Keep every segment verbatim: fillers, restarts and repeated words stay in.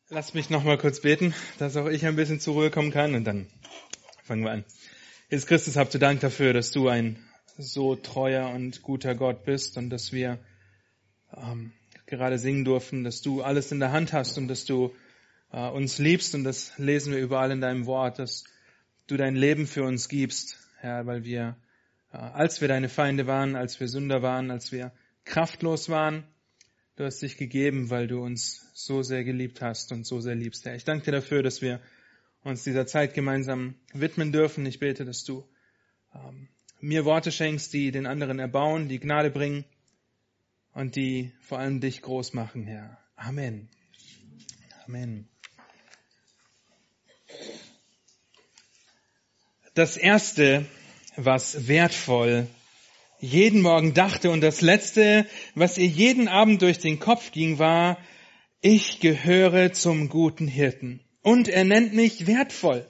Lass mich noch mal kurz beten, dass auch ich ein bisschen zur Ruhe kommen kann und dann fangen wir an. Jesus Christus, habt du Dank dafür, dass du ein so treuer und guter Gott bist und dass wir ähm, gerade singen durften, dass du alles in der Hand hast und dass du äh, uns liebst, und das lesen wir überall in deinem Wort, dass du dein Leben für uns gibst, Herr, weil wir, äh, als wir deine Feinde waren, als wir Sünder waren, als wir kraftlos waren, du hast dich gegeben, weil du uns so sehr geliebt hast und so sehr liebst, Herr. Ich danke dir dafür, dass wir uns dieser Zeit gemeinsam widmen dürfen. Ich bete, dass du ähm, mir Worte schenkst, die den anderen erbauen, die Gnade bringen und die vor allem dich groß machen, Herr. Amen. Amen. Das Erste, was wertvoll jeden Morgen dachte, und das Letzte, was ihr jeden Abend durch den Kopf ging, war: Ich gehöre zum guten Hirten und er nennt mich wertvoll.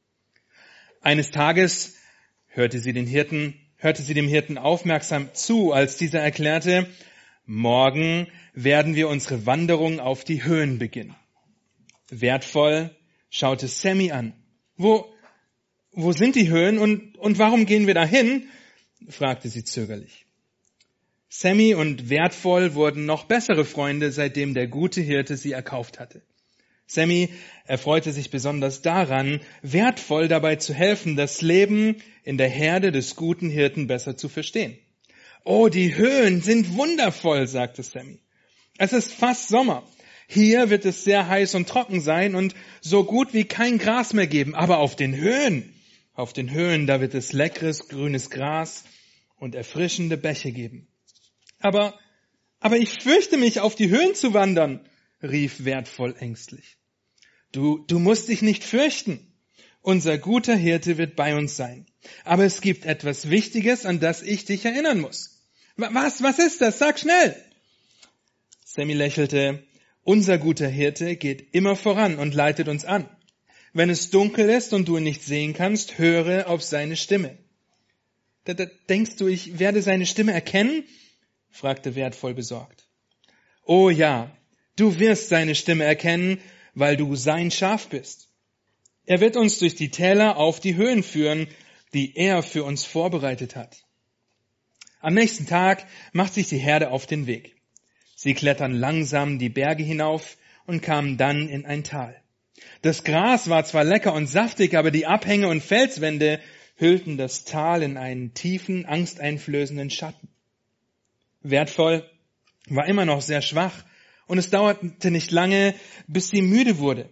Eines Tages hörte sie den Hirten, hörte sie dem Hirten aufmerksam zu, als dieser erklärte: Morgen werden wir unsere Wanderung auf die Höhen beginnen. Wertvoll schaute Sammy an. Wo, wo sind die Höhen und, und warum gehen wir dahin? Fragte sie zögerlich. Sammy und Wertvoll wurden noch bessere Freunde, seitdem der gute Hirte sie erkauft hatte. Sammy erfreute sich besonders daran, Wertvoll dabei zu helfen, das Leben in der Herde des guten Hirten besser zu verstehen. Oh, die Höhen sind wundervoll, sagte Sammy. Es ist fast Sommer. Hier wird es sehr heiß und trocken sein und so gut wie kein Gras mehr geben. Aber auf den Höhen, auf den Höhen, da wird es leckeres grünes Gras und erfrischende Bäche geben. Aber, aber ich fürchte mich, auf die Höhen zu wandern, rief Wertvoll ängstlich. Du, du musst dich nicht fürchten. Unser guter Hirte wird bei uns sein. Aber es gibt etwas Wichtiges, an das ich dich erinnern muss. Was, was ist das? Sag schnell! Sammy lächelte. Unser guter Hirte geht immer voran und leitet uns an. Wenn es dunkel ist und du ihn nicht sehen kannst, höre auf seine Stimme. Da, da, denkst du, ich werde seine Stimme erkennen? Fragte Wertvoll besorgt. Oh ja, du wirst seine Stimme erkennen, weil du sein Schaf bist. Er wird uns durch die Täler auf die Höhen führen, die er für uns vorbereitet hat. Am nächsten Tag macht sich die Herde auf den Weg. Sie klettern langsam die Berge hinauf und kamen dann in ein Tal. Das Gras war zwar lecker und saftig, aber die Abhänge und Felswände hüllten das Tal in einen tiefen, angsteinflößenden Schatten. Wertvoll war immer noch sehr schwach und es dauerte nicht lange, bis sie müde wurde.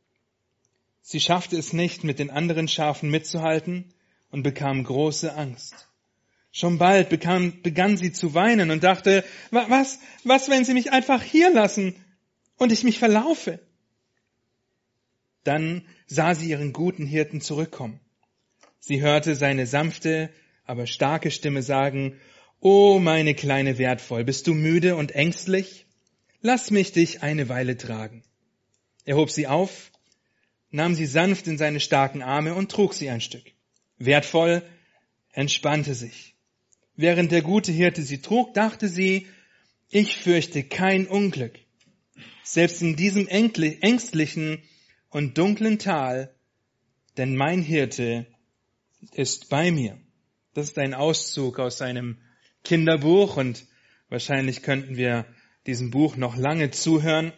Sie schaffte es nicht, mit den anderen Schafen mitzuhalten und bekam große Angst. Schon bald bekam, begann sie zu weinen und dachte, was, was, wenn sie mich einfach hier lassen und ich mich verlaufe? Dann sah sie ihren guten Hirten zurückkommen. Sie hörte seine sanfte, aber starke Stimme sagen: Oh, meine kleine Wertvoll, bist du müde und ängstlich? Lass mich dich eine Weile tragen. Er hob sie auf, nahm sie sanft in seine starken Arme und trug sie ein Stück. Wertvoll entspannte sich. Während der gute Hirte sie trug, dachte sie: Ich fürchte kein Unglück. Selbst in diesem ängstlichen und dunklen Tal, denn mein Hirte ist bei mir. Das ist ein Auszug aus seinem Kinderbuch und wahrscheinlich könnten wir diesem Buch noch lange zuhören.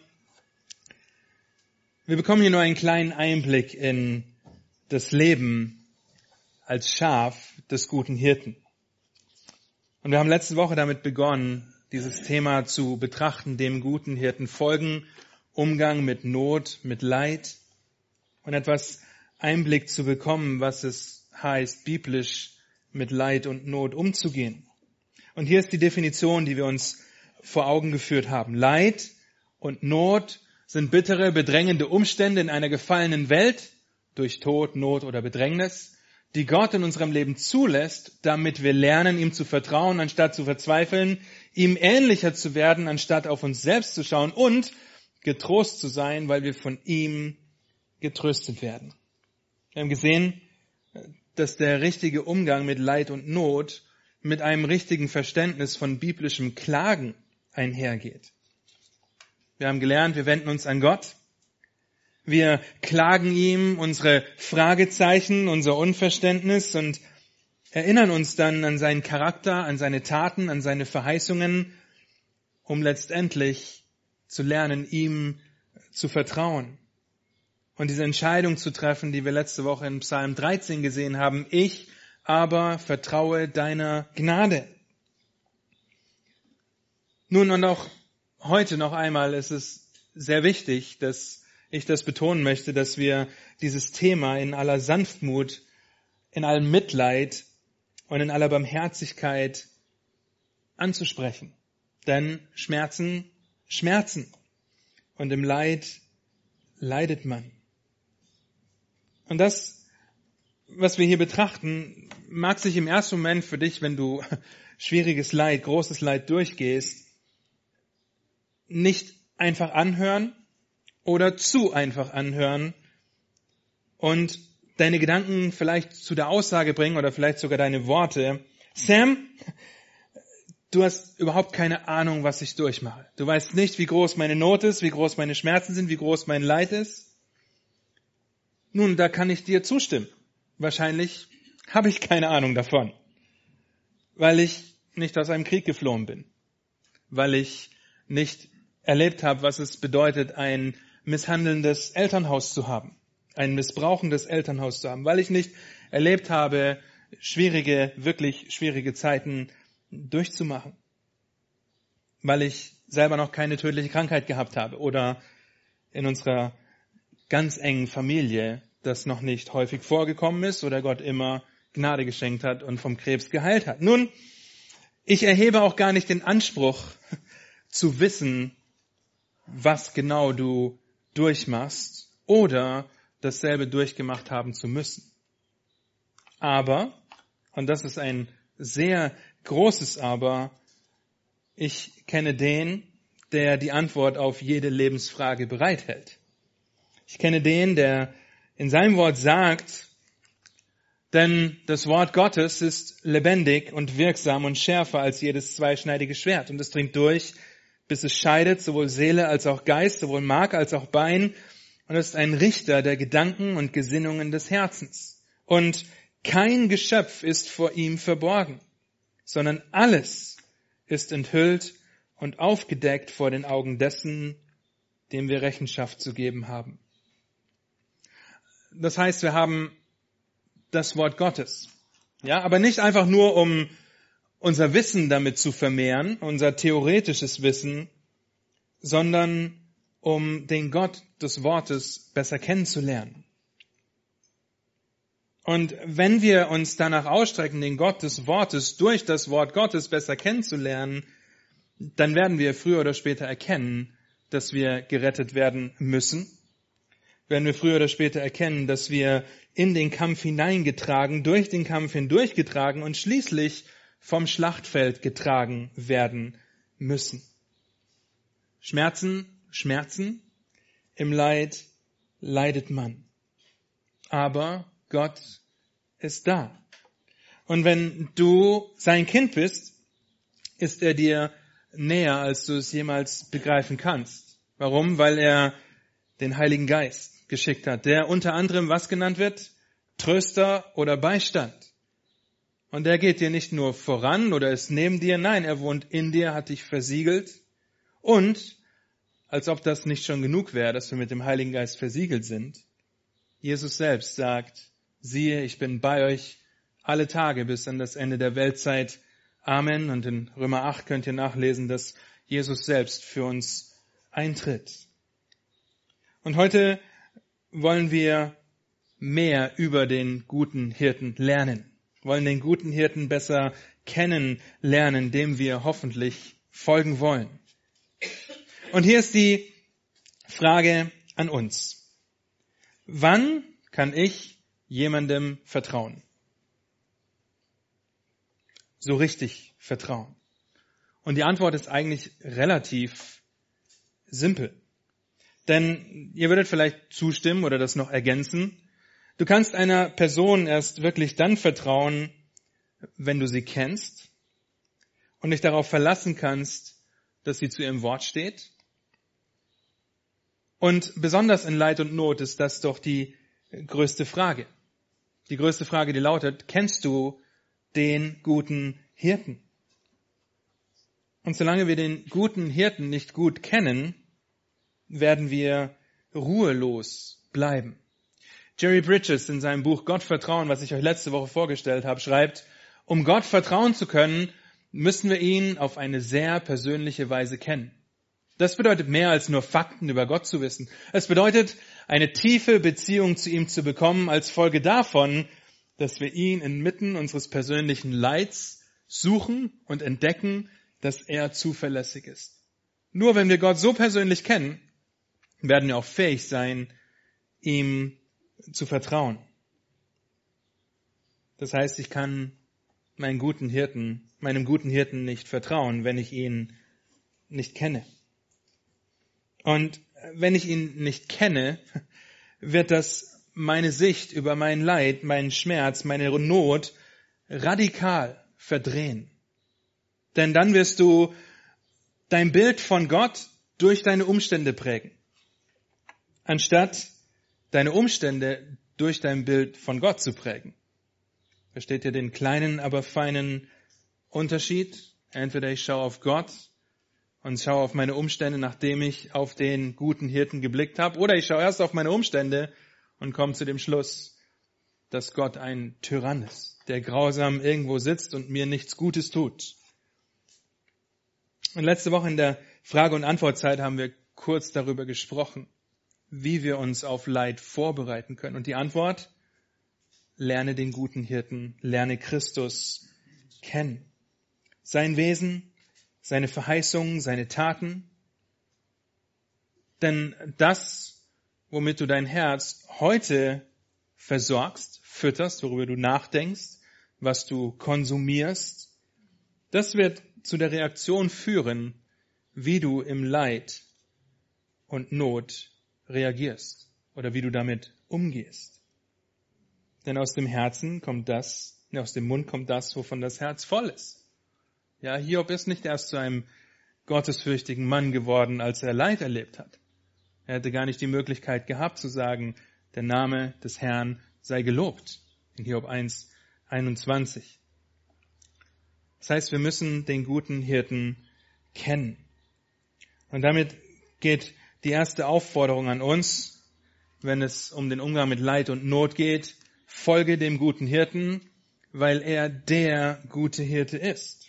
Wir bekommen hier nur einen kleinen Einblick in das Leben als Schaf des guten Hirten. Und wir haben letzte Woche damit begonnen, dieses Thema zu betrachten, dem guten Hirten folgen, Umgang mit Not, mit Leid und etwas Einblick zu bekommen, was es heißt, biblisch mit Leid und Not umzugehen. Und hier ist die Definition, die wir uns vor Augen geführt haben. Leid und Not sind bittere, bedrängende Umstände in einer gefallenen Welt durch Tod, Not oder Bedrängnis, die Gott in unserem Leben zulässt, damit wir lernen, ihm zu vertrauen, anstatt zu verzweifeln, ihm ähnlicher zu werden, anstatt auf uns selbst zu schauen und getrost zu sein, weil wir von ihm getröstet werden. Wir haben gesehen, dass der richtige Umgang mit Leid und Not mit einem richtigen Verständnis von biblischem Klagen einhergeht. Wir haben gelernt, wir wenden uns an Gott, Wir klagen ihm unsere Fragezeichen, unser Unverständnis und erinnern uns dann an seinen Charakter, an seine Taten, an seine Verheißungen, um letztendlich zu lernen, ihm zu vertrauen. Und diese Entscheidung zu treffen, die wir letzte Woche in Psalm dreizehn gesehen haben, ich aber vertraue deiner Gnade. Nun, und auch heute noch einmal ist es sehr wichtig, dass ich das betonen möchte, dass wir dieses Thema in aller Sanftmut, in allem Mitleid und in aller Barmherzigkeit anzusprechen. Denn Schmerzen, Schmerzen. Und im Leid leidet man. Und das, was wir hier betrachten, mag sich im ersten Moment für dich, wenn du schwieriges Leid, großes Leid durchgehst, nicht einfach anhören oder zu einfach anhören und deine Gedanken vielleicht zu der Aussage bringen oder vielleicht sogar deine Worte. Sam, du hast überhaupt keine Ahnung, was ich durchmache. Du weißt nicht, wie groß meine Not ist, wie groß meine Schmerzen sind, wie groß mein Leid ist. Nun, da kann ich dir zustimmen. Wahrscheinlich habe ich keine Ahnung davon, weil ich nicht aus einem Krieg geflohen bin, weil ich nicht erlebt habe, was es bedeutet, ein misshandelndes Elternhaus zu haben, ein missbrauchendes Elternhaus zu haben, weil ich nicht erlebt habe, schwierige, wirklich schwierige Zeiten durchzumachen, weil ich selber noch keine tödliche Krankheit gehabt habe oder in unserer ganz engen Familie das noch nicht häufig vorgekommen ist oder Gott immer Gnade geschenkt hat und vom Krebs geheilt hat. Nun, ich erhebe auch gar nicht den Anspruch zu wissen, was genau du durchmachst oder dasselbe durchgemacht haben zu müssen. Aber, und das ist ein sehr großes Aber, ich kenne den, der die Antwort auf jede Lebensfrage bereithält. Ich kenne den, der in seinem Wort sagt, denn das Wort Gottes ist lebendig und wirksam und schärfer als jedes zweischneidige Schwert. Und es dringt durch, bis es scheidet, sowohl Seele als auch Geist, sowohl Mark als auch Bein. Und es ist ein Richter der Gedanken und Gesinnungen des Herzens. Und kein Geschöpf ist vor ihm verborgen, sondern alles ist enthüllt und aufgedeckt vor den Augen dessen, dem wir Rechenschaft zu geben haben. Das heißt, wir haben das Wort Gottes. Ja, aber nicht einfach nur, um unser Wissen damit zu vermehren, unser theoretisches Wissen, sondern um den Gott des Wortes besser kennenzulernen. Und wenn wir uns danach ausstrecken, den Gott des Wortes durch das Wort Gottes besser kennenzulernen, dann werden wir früher oder später erkennen, dass wir gerettet werden müssen. Werden wir früher oder später erkennen, dass wir in den Kampf hineingetragen, durch den Kampf hindurchgetragen und schließlich vom Schlachtfeld getragen werden müssen. Schmerzen, Schmerzen, im Leid leidet man. Aber Gott ist da. Und wenn du sein Kind bist, ist er dir näher, als du es jemals begreifen kannst. Warum? Weil er den Heiligen Geist geschickt hat, der unter anderem was genannt wird? Tröster oder Beistand. Und er geht dir nicht nur voran oder ist neben dir, nein, er wohnt in dir, hat dich versiegelt. Und, als ob das nicht schon genug wäre, dass wir mit dem Heiligen Geist versiegelt sind, Jesus selbst sagt, siehe, ich bin bei euch alle Tage bis an das Ende der Weltzeit. Amen. Und in Römer acht könnt ihr nachlesen, dass Jesus selbst für uns eintritt. Und heute wollen wir mehr über den guten Hirten lernen. Wollen den guten Hirten besser kennenlernen, dem wir hoffentlich folgen wollen. Und hier ist die Frage an uns. Wann kann ich jemandem vertrauen? So richtig vertrauen. Und die Antwort ist eigentlich relativ simpel. Denn ihr würdet vielleicht zustimmen oder das noch ergänzen. Du kannst einer Person erst wirklich dann vertrauen, wenn du sie kennst und dich darauf verlassen kannst, dass sie zu ihrem Wort steht Und besonders in Leid und Not ist das doch die größte Frage. Die größte Frage, die lautet, kennst du den guten Hirten? Und solange wir den guten Hirten nicht gut kennen, werden wir ruhelos bleiben. Jerry Bridges in seinem Buch Gott vertrauen, was ich euch letzte Woche vorgestellt habe, schreibt, um Gott vertrauen zu können, müssen wir ihn auf eine sehr persönliche Weise kennen. Das bedeutet mehr als nur Fakten über Gott zu wissen. Es bedeutet, eine tiefe Beziehung zu ihm zu bekommen, als Folge davon, dass wir ihn inmitten unseres persönlichen Leids suchen und entdecken, dass er zuverlässig ist. Nur wenn wir Gott so persönlich kennen, werden wir auch fähig sein, ihm zu vertrauen. Das heißt, ich kann meinen guten Hirten, meinem guten Hirten nicht vertrauen, wenn ich ihn nicht kenne. Und wenn ich ihn nicht kenne, wird das meine Sicht über mein Leid, meinen Schmerz, meine Not radikal verdrehen. Denn dann wirst du dein Bild von Gott durch deine Umstände prägen, anstatt deine Umstände durch dein Bild von Gott zu prägen. Versteht ihr den kleinen, aber feinen Unterschied? Entweder ich schaue auf Gott und schaue auf meine Umstände, nachdem ich auf den guten Hirten geblickt habe, oder ich schaue erst auf meine Umstände und komme zu dem Schluss, dass Gott ein Tyrann ist, der grausam irgendwo sitzt und mir nichts Gutes tut. Und letzte Woche in der Frage- und Antwortzeit haben wir kurz darüber gesprochen, wie wir uns auf Leid vorbereiten können. Und die Antwort: Lerne den guten Hirten, lerne Christus kennen. Sein Wesen, seine Verheißungen, seine Taten. Denn das, womit du dein Herz heute versorgst, fütterst, worüber du nachdenkst, was du konsumierst, das wird zu der Reaktion führen, wie du im Leid und Not reagierst oder wie du damit umgehst. Denn aus dem Herzen kommt das, ne, aus dem Mund kommt das, wovon das Herz voll ist. Ja, Hiob ist nicht erst zu einem gottesfürchtigen Mann geworden, als er Leid erlebt hat. Er hätte gar nicht die Möglichkeit gehabt zu sagen, der Name des Herrn sei gelobt. In Hiob eins, einundzwanzig. Das heißt, wir müssen den guten Hirten kennen. Und damit geht die erste Aufforderung an uns, wenn es um den Umgang mit Leid und Not geht: Folge dem guten Hirten, weil er der gute Hirte ist.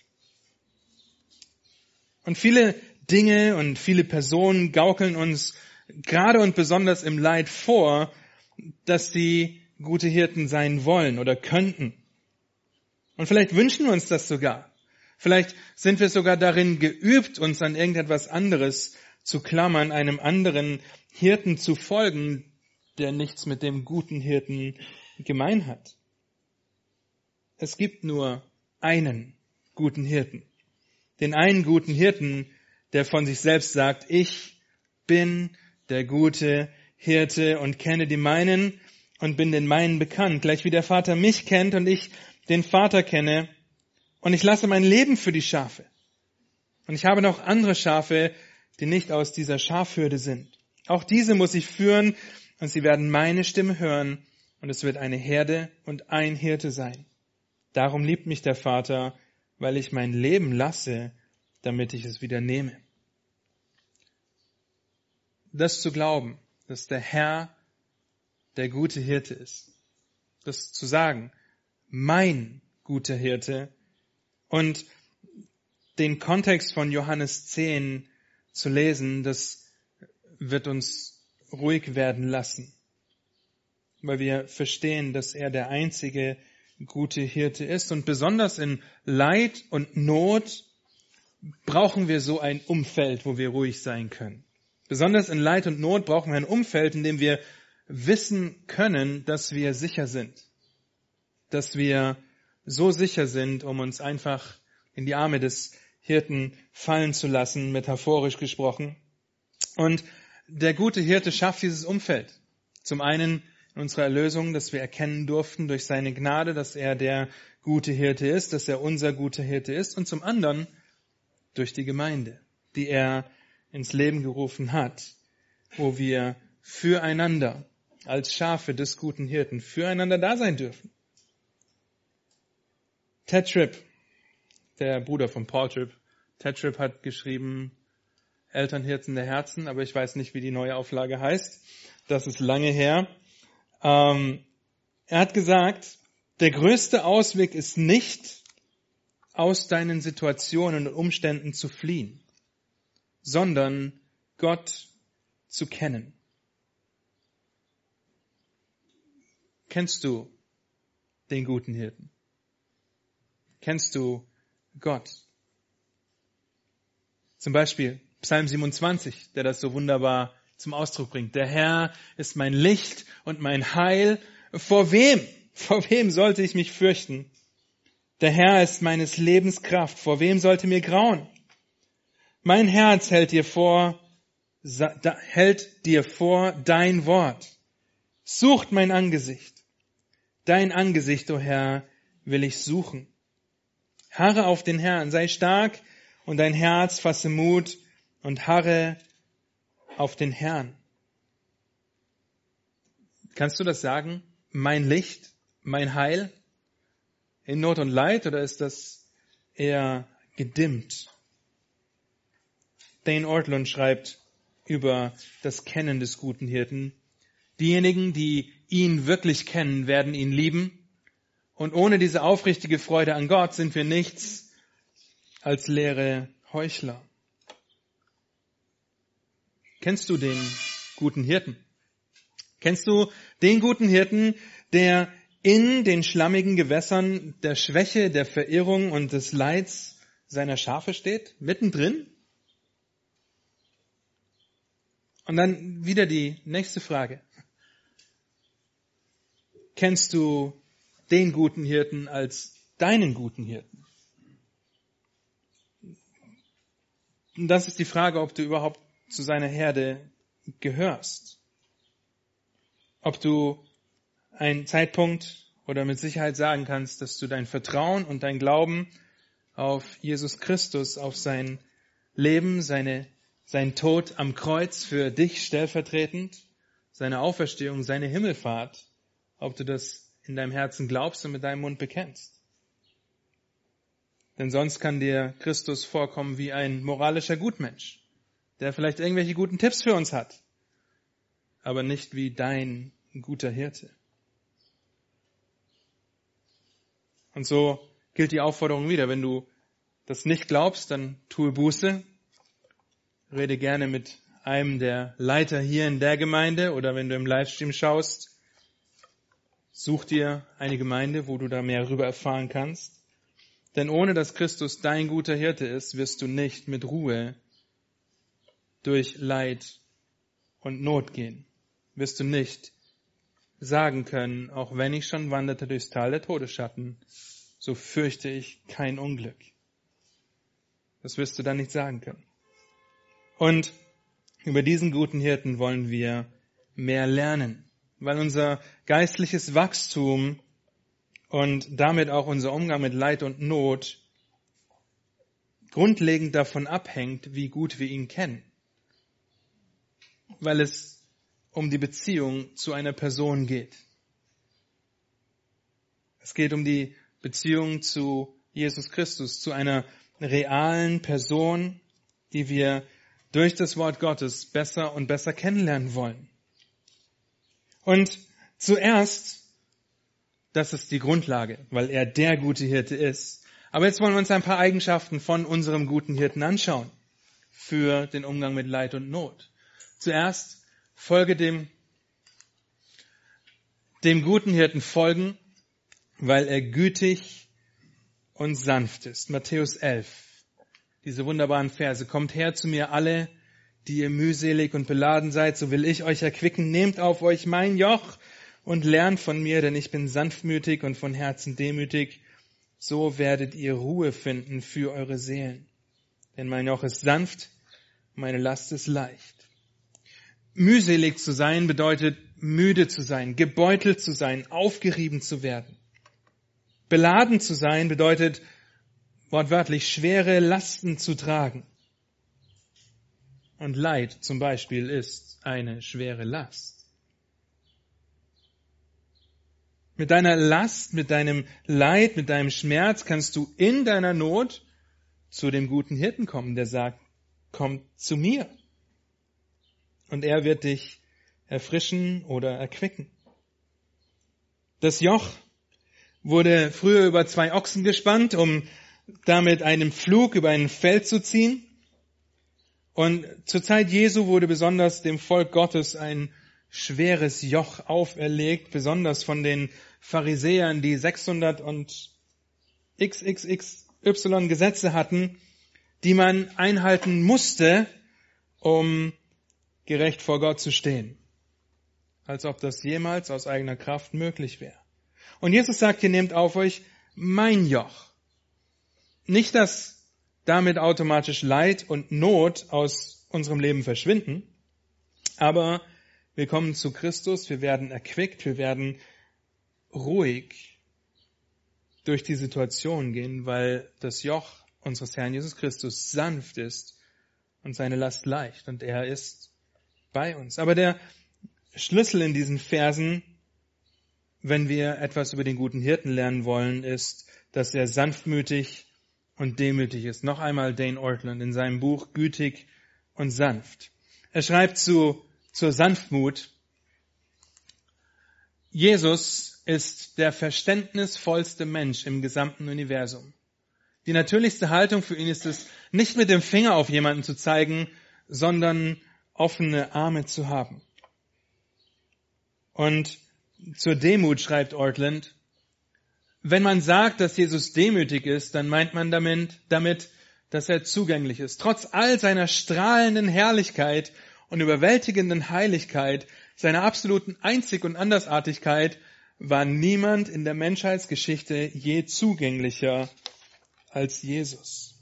Und viele Dinge und viele Personen gaukeln uns gerade und besonders im Leid vor, dass sie gute Hirten sein wollen oder könnten. Und vielleicht wünschen wir uns das sogar. Vielleicht sind wir sogar darin geübt, uns an irgendetwas anderes zu klammern, einem anderen Hirten zu folgen, der nichts mit dem guten Hirten gemein hat. Es gibt nur einen guten Hirten. Den einen guten Hirten, der von sich selbst sagt: Ich bin der gute Hirte und kenne die meinen und bin den meinen bekannt, gleich wie der Vater mich kennt und ich den Vater kenne, und ich lasse mein Leben für die Schafe. Und ich habe noch andere Schafe, die nicht aus dieser Schafhürde sind. Auch diese muss ich führen, und sie werden meine Stimme hören, und es wird eine Herde und ein Hirte sein. Darum liebt mich der Vater, weil ich mein Leben lasse, damit ich es wieder nehme. Das zu glauben, dass der Herr der gute Hirte ist. Das zu sagen, mein guter Hirte, und den Kontext von Johannes zehn zu lesen, das wird uns ruhig werden lassen, weil wir verstehen, dass er der einzige gute Hirte ist. Und besonders in Leid und Not brauchen wir so ein Umfeld, wo wir ruhig sein können. Besonders in Leid und Not brauchen wir ein Umfeld, in dem wir wissen können, dass wir sicher sind. Dass wir so sicher sind, um uns einfach in die Arme des Hirten fallen zu lassen, metaphorisch gesprochen. Und der gute Hirte schafft dieses Umfeld. Zum einen in unserer Erlösung, dass wir erkennen durften durch seine Gnade, dass er der gute Hirte ist, dass er unser guter Hirte ist. Und zum anderen durch die Gemeinde, die er ins Leben gerufen hat. wo wir füreinander als Schafe des guten Hirten füreinander da sein dürfen. Ted Tripp, der Bruder von Paul Tripp, Ted Tripp hat geschrieben, Elternhirten der Herzen, aber ich weiß nicht, wie die neue Auflage heißt. Das ist lange her. Ähm, er hat gesagt, der größte Ausweg ist nicht, aus deinen Situationen und Umständen zu fliehen, sondern Gott zu kennen. Kennst du den guten Hirten? Kennst du Gott? Zum Beispiel Psalm siebenundzwanzig, der das so wunderbar zum Ausdruck bringt. Der Herr ist mein Licht und mein Heil. Vor wem? Vor wem sollte ich mich fürchten? Der Herr ist meines Lebens Kraft. Vor wem sollte mir grauen? Mein Herz hält dir vor, hält dir vor dein Wort. Sucht mein Angesicht. Dein Angesicht, o Herr, will ich suchen. Harre auf den Herrn, sei stark und dein Herz fasse Mut und harre auf den Herrn. Kannst du das sagen? Mein Licht, mein Heil in Not und Leid, oder ist das eher gedimmt? Dane Ortlund schreibt über das Kennen des guten Hirten. Diejenigen, die ihn wirklich kennen, werden ihn lieben. Und ohne diese aufrichtige Freude an Gott sind wir nichts als leere Heuchler. Kennst du den guten Hirten? Kennst du den guten Hirten, der in den schlammigen Gewässern der Schwäche, der Verirrung und des Leids seiner Schafe steht? Mittendrin? Und dann wieder die nächste Frage. Kennst du den guten Hirten als deinen guten Hirten? Und das ist die Frage, ob du überhaupt zu seiner Herde gehörst. Ob du einen Zeitpunkt oder mit Sicherheit sagen kannst, dass du dein Vertrauen und dein Glauben auf Jesus Christus, auf sein Leben, seine, sein Tod am Kreuz für dich stellvertretend, seine Auferstehung, seine Himmelfahrt, ob du das in deinem Herzen glaubst und mit deinem Mund bekennst. Denn sonst kann dir Christus vorkommen wie ein moralischer Gutmensch, der vielleicht irgendwelche guten Tipps für uns hat, aber nicht wie dein guter Hirte. Und so gilt die Aufforderung wieder, wenn du das nicht glaubst, dann tue Buße, rede gerne mit einem der Leiter hier in der Gemeinde oder wenn du im Livestream schaust, such dir eine Gemeinde, wo du da mehr darüber erfahren kannst. Denn ohne dass Christus dein guter Hirte ist, wirst du nicht mit Ruhe durch Leid und Not gehen. Wirst du nicht sagen können, auch wenn ich schon wanderte durchs Tal der Todesschatten, so fürchte ich kein Unglück. Das wirst du dann nicht sagen können. Und über diesen guten Hirten wollen wir mehr lernen, weil unser geistliches Wachstum und damit auch unser Umgang mit Leid und Not grundlegend davon abhängt, wie gut wir ihn kennen. Weil es um die Beziehung zu einer Person geht. Es geht um die Beziehung zu Jesus Christus, zu einer realen Person, die wir durch das Wort Gottes besser und besser kennenlernen wollen. Und zuerst, das ist die Grundlage, weil er der gute Hirte ist. Aber jetzt wollen wir uns ein paar Eigenschaften von unserem guten Hirten anschauen für den Umgang mit Leid und Not. Zuerst folge dem, dem guten Hirten folgen, weil er gütig und sanft ist. Matthäus elf, diese wunderbaren Verse. Kommt her zu mir alle, die ihr mühselig und beladen seid, so will ich euch erquicken. Nehmt auf euch mein Joch und lernt von mir, denn ich bin sanftmütig und von Herzen demütig. So werdet ihr Ruhe finden für eure Seelen. Denn mein Joch ist sanft, meine Last ist leicht. Mühselig zu sein bedeutet müde zu sein, gebeutelt zu sein, aufgerieben zu werden. Beladen zu sein bedeutet wortwörtlich schwere Lasten zu tragen. Und Leid zum Beispiel ist eine schwere Last. Mit deiner Last, mit deinem Leid, mit deinem Schmerz kannst du in deiner Not zu dem guten Hirten kommen, der sagt, komm zu mir. Und er wird dich erfrischen oder erquicken. Das Joch wurde früher über zwei Ochsen gespannt, um damit einen Pflug über ein Feld zu ziehen. Und zur Zeit Jesu wurde besonders dem Volk Gottes ein schweres Joch auferlegt, besonders von den Pharisäern, die sechshundert und x x x y Gesetze hatten, die man einhalten musste, um gerecht vor Gott zu stehen. Als ob das jemals aus eigener Kraft möglich wäre. Und Jesus sagt, ihr nehmt auf euch mein Joch. Nicht, dass damit automatisch Leid und Not aus unserem Leben verschwinden, aber wir kommen zu Christus, wir werden erquickt, wir werden ruhig durch die Situation gehen, weil das Joch unseres Herrn Jesus Christus sanft ist und seine Last leicht und er ist bei uns. Aber der Schlüssel in diesen Versen, wenn wir etwas über den guten Hirten lernen wollen, ist, dass er sanftmütig und demütig ist. Noch einmal Dane Ortlund in seinem Buch Gütig und sanft. Er schreibt zu, zur Sanftmut, Jesus ist der verständnisvollste Mensch im gesamten Universum. Die natürlichste Haltung für ihn ist es, nicht mit dem Finger auf jemanden zu zeigen, sondern offene Arme zu haben. Und zur Demut schreibt Ortlund, wenn man sagt, dass Jesus demütig ist, dann meint man damit, damit, dass er zugänglich ist. Trotz all seiner strahlenden Herrlichkeit und überwältigenden Heiligkeit, seiner absoluten Einzig- und Andersartigkeit, war niemand in der Menschheitsgeschichte je zugänglicher als Jesus.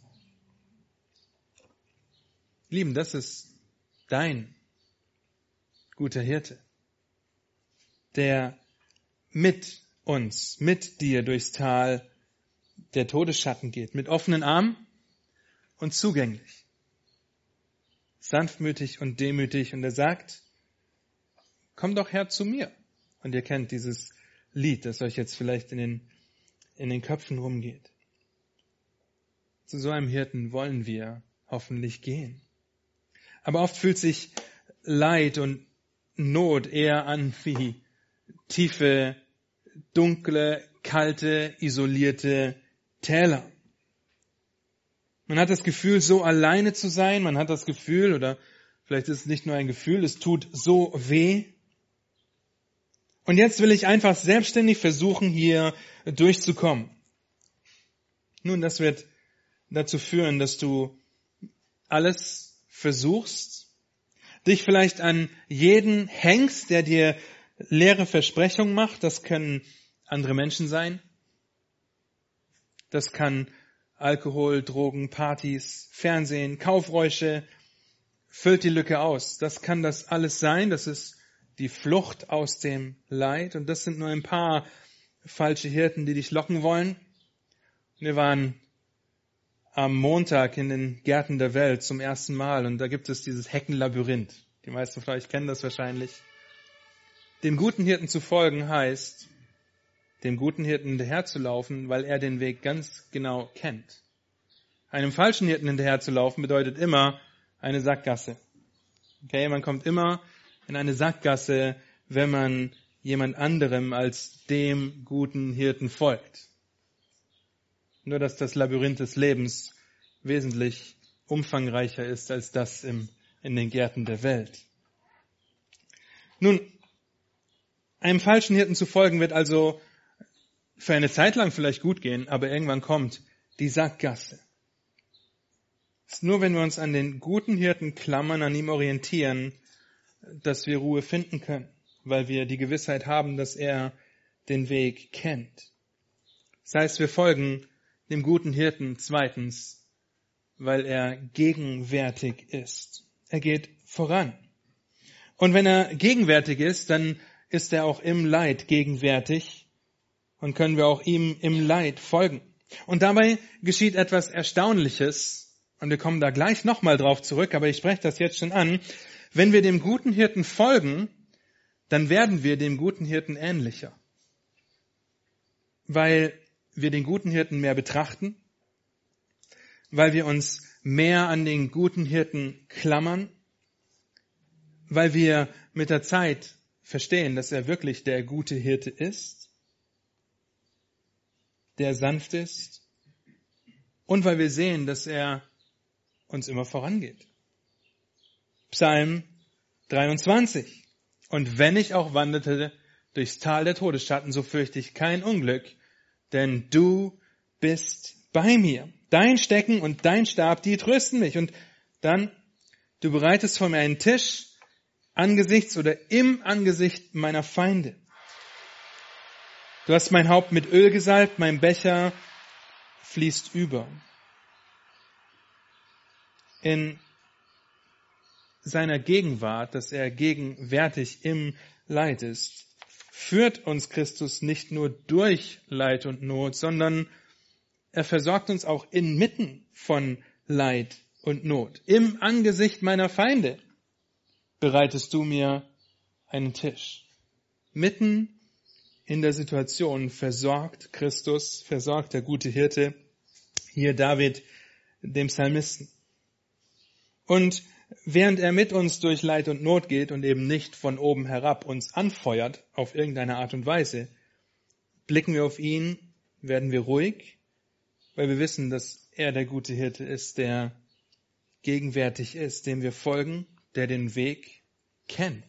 Lieben, das ist dein guter Hirte, der mit uns, mit dir durchs Tal der Todesschatten geht, mit offenen Armen und zugänglich, sanftmütig und demütig. Und er sagt, komm doch her zu mir. Und ihr kennt dieses Lied, das euch jetzt vielleicht in den, in den Köpfen rumgeht. Zu so einem Hirten wollen wir hoffentlich gehen. Aber oft fühlt sich Leid und Not eher an wie tiefe, dunkle, kalte, isolierte Täler. Man hat das Gefühl, so alleine zu sein. Man hat das Gefühl, oder vielleicht ist es nicht nur ein Gefühl, es tut so weh. Und jetzt will ich einfach selbstständig versuchen, hier durchzukommen. Nun, das wird dazu führen, dass du alles versuchst, dich vielleicht an jeden hängst, der dir leere Versprechungen macht. Das können andere Menschen sein. Das kann Alkohol, Drogen, Partys, Fernsehen, Kaufräusche. Füllt die Lücke aus. Das kann das alles sein. Das ist die Flucht aus dem Leid. Und das sind nur ein paar falsche Hirten, die dich locken wollen. Wir waren am Montag in den Gärten der Welt zum ersten Mal und da gibt es dieses Heckenlabyrinth. Die meisten von euch kennen das wahrscheinlich. Dem guten Hirten zu folgen heißt, dem guten Hirten hinterherzulaufen, weil er den Weg ganz genau kennt. Einem falschen Hirten hinterherzulaufen bedeutet immer eine Sackgasse. Okay, man kommt immer in eine Sackgasse, wenn man jemand anderem als dem guten Hirten folgt. Nur, dass das Labyrinth des Lebens wesentlich umfangreicher ist als das im, in den Gärten der Welt. Nun, einem falschen Hirten zu folgen wird also für eine Zeit lang vielleicht gut gehen, aber irgendwann kommt die Sackgasse. Es ist nur, wenn wir uns an den guten Hirten klammern, an ihm orientieren, dass wir Ruhe finden können, weil wir die Gewissheit haben, dass er den Weg kennt. Das heißt, wir folgen dem guten Hirten zweitens, weil er gegenwärtig ist. Er geht voran. Und wenn er gegenwärtig ist, dann ist er auch im Leid gegenwärtig und können wir auch ihm im Leid folgen. Und dabei geschieht etwas Erstaunliches und wir kommen da gleich nochmal drauf zurück, aber ich spreche das jetzt schon an, wenn wir dem guten Hirten folgen, dann werden wir dem guten Hirten ähnlicher. Weil wir den guten Hirten mehr betrachten, weil wir uns mehr an den guten Hirten klammern, weil wir mit der Zeit verstehen, dass er wirklich der gute Hirte ist, der sanft ist, und weil wir sehen, dass er uns immer vorangeht. Psalm dreiundzwanzig. Und wenn ich auch wanderte durchs Tal der Todesschatten, so fürchte ich kein Unglück, denn du bist bei mir. Dein Stecken und dein Stab, die trösten mich. Und dann, du bereitest vor mir einen Tisch angesichts oder im Angesicht meiner Feinde. Du hast mein Haupt mit Öl gesalbt, mein Becher fließt über. In seiner Gegenwart, dass er gegenwärtig im Leid ist, führt uns Christus nicht nur durch Leid und Not, sondern er versorgt uns auch inmitten von Leid und Not. Im Angesicht meiner Feinde bereitest du mir einen Tisch. Mitten in der Situation versorgt Christus, versorgt der gute Hirte, hier David, dem Psalmisten. Und während er mit uns durch Leid und Not geht und eben nicht von oben herab uns anfeuert auf irgendeine Art und Weise, blicken wir auf ihn, werden wir ruhig, weil wir wissen, dass er der gute Hirte ist, der gegenwärtig ist, dem wir folgen, der den Weg kennt.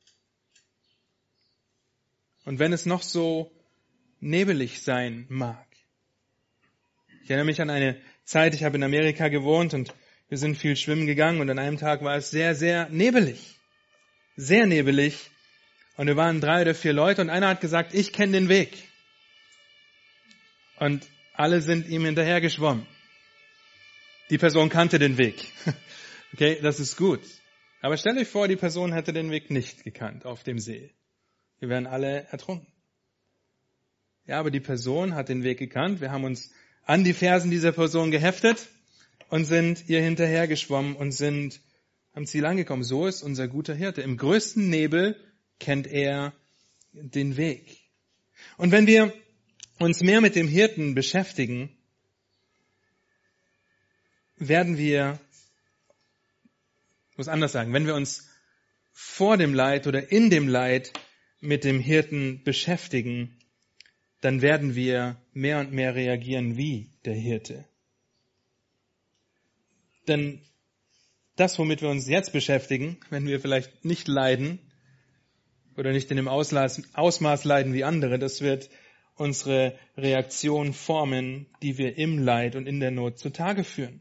Und wenn es noch so nebelig sein mag. Ich erinnere mich an eine Zeit, ich habe in Amerika gewohnt und wir sind viel schwimmen gegangen und an einem Tag war es sehr, sehr nebelig. Sehr nebelig. Und wir waren drei oder vier Leute und einer hat gesagt, ich kenne den Weg. Und alle sind ihm hinterher geschwommen. Die Person kannte den Weg. Okay, das ist gut. Aber stellt euch vor, die Person hätte den Weg nicht gekannt auf dem See. Wir wären alle ertrunken. Ja, aber die Person hat den Weg gekannt. Wir haben uns an die Fersen dieser Person geheftet und sind ihr hinterher geschwommen und sind am Ziel angekommen. So ist unser guter Hirte. Im größten Nebel kennt er den Weg. Und wenn wir uns mehr mit dem Hirten beschäftigen, werden wir, ich muss anders sagen, wenn wir uns vor dem Leid oder in dem Leid mit dem Hirten beschäftigen, dann werden wir mehr und mehr reagieren wie der Hirte. Denn das, womit wir uns jetzt beschäftigen, wenn wir vielleicht nicht leiden oder nicht in dem Ausmaß leiden wie andere, das wird unsere Reaktion formen, die wir im Leid und in der Not zutage führen.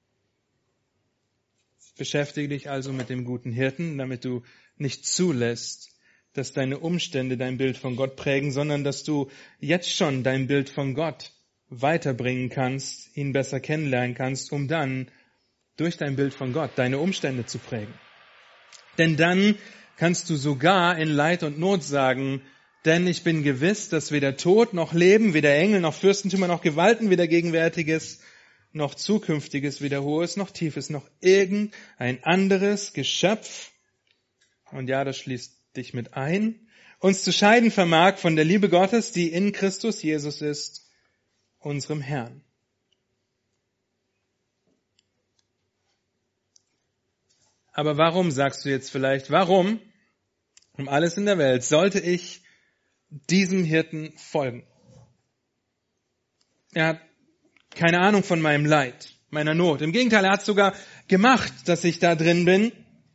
Beschäftige dich also mit dem guten Hirten, damit du nicht zulässt, dass deine Umstände dein Bild von Gott prägen, sondern dass du jetzt schon dein Bild von Gott weiterbringen kannst, ihn besser kennenlernen kannst, um dann durch dein Bild von Gott deine Umstände zu prägen. Denn dann kannst du sogar in Leid und Not sagen, denn ich bin gewiss, dass weder Tod noch Leben, weder Engel noch Fürstentümer noch Gewalten, weder Gegenwärtiges noch Zukünftiges, weder Hohes noch Tiefes, noch irgendein anderes Geschöpf, und ja, das schließt dich mit ein, uns zu scheiden vermag von der Liebe Gottes, die in Christus Jesus ist, unserem Herrn. Aber warum, sagst du jetzt vielleicht, warum, um alles in der Welt, sollte ich diesem Hirten folgen? Er hat keine Ahnung von meinem Leid, meiner Not. Im Gegenteil, er hat sogar gemacht, dass ich da drin bin.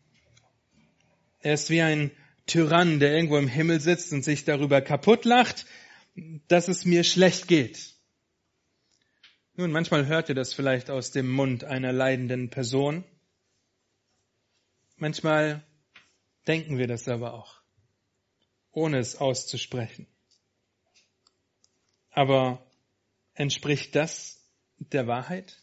Er ist wie ein Tyrann, der irgendwo im Himmel sitzt und sich darüber kaputt lacht, dass es mir schlecht geht. Nun, manchmal hört ihr das vielleicht aus dem Mund einer leidenden Person. Manchmal denken wir das aber auch, ohne es auszusprechen. Aber entspricht das der Wahrheit?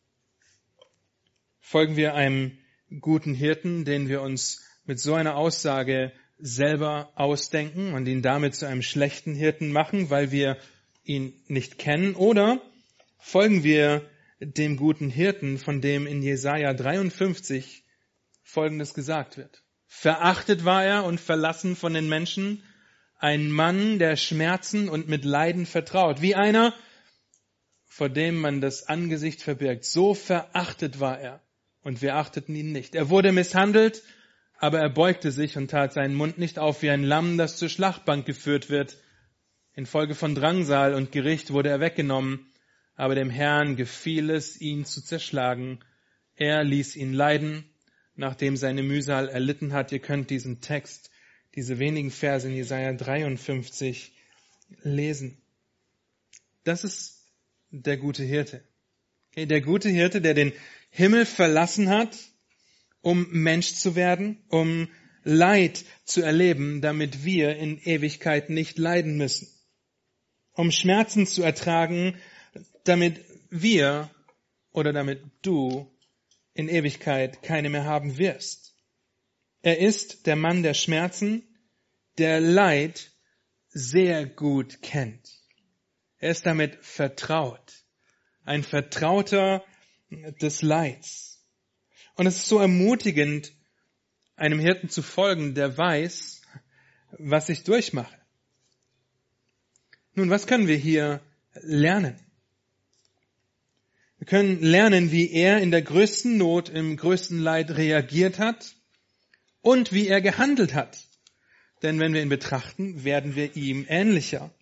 Folgen wir einem guten Hirten, den wir uns mit so einer Aussage selber ausdenken und ihn damit zu einem schlechten Hirten machen, weil wir ihn nicht kennen? Oder folgen wir dem guten Hirten, von dem in Jesaja dreiundfünfzig Folgendes gesagt wird. Verachtet war er und verlassen von den Menschen, ein Mann, der Schmerzen und mit Leiden vertraut, wie einer, vor dem man das Angesicht verbirgt. So verachtet war er und wir achteten ihn nicht. Er wurde misshandelt, aber er beugte sich und tat seinen Mund nicht auf wie ein Lamm, das zur Schlachtbank geführt wird. Infolge von Drangsal und Gericht wurde er weggenommen, aber dem Herrn gefiel es, ihn zu zerschlagen. Er ließ ihn leiden, nachdem seine Mühsal erlitten hat. Ihr könnt diesen Text, diese wenigen Verse in Jesaja dreiundfünfzig lesen. Das ist der gute Hirte. Okay, der gute Hirte, der den Himmel verlassen hat, um Mensch zu werden, um Leid zu erleben, damit wir in Ewigkeit nicht leiden müssen. Um Schmerzen zu ertragen, damit wir oder damit du in Ewigkeit keine mehr haben wirst. Er ist der Mann der Schmerzen, der Leid sehr gut kennt. Er ist damit vertraut. Ein Vertrauter des Leids. Und es ist so ermutigend, einem Hirten zu folgen, der weiß, was ich durchmache. Nun, was können wir hier lernen? Wir können lernen, wie er in der größten Not, im größten Leid reagiert hat und wie er gehandelt hat. Denn wenn wir ihn betrachten, werden wir ihm ähnlicher.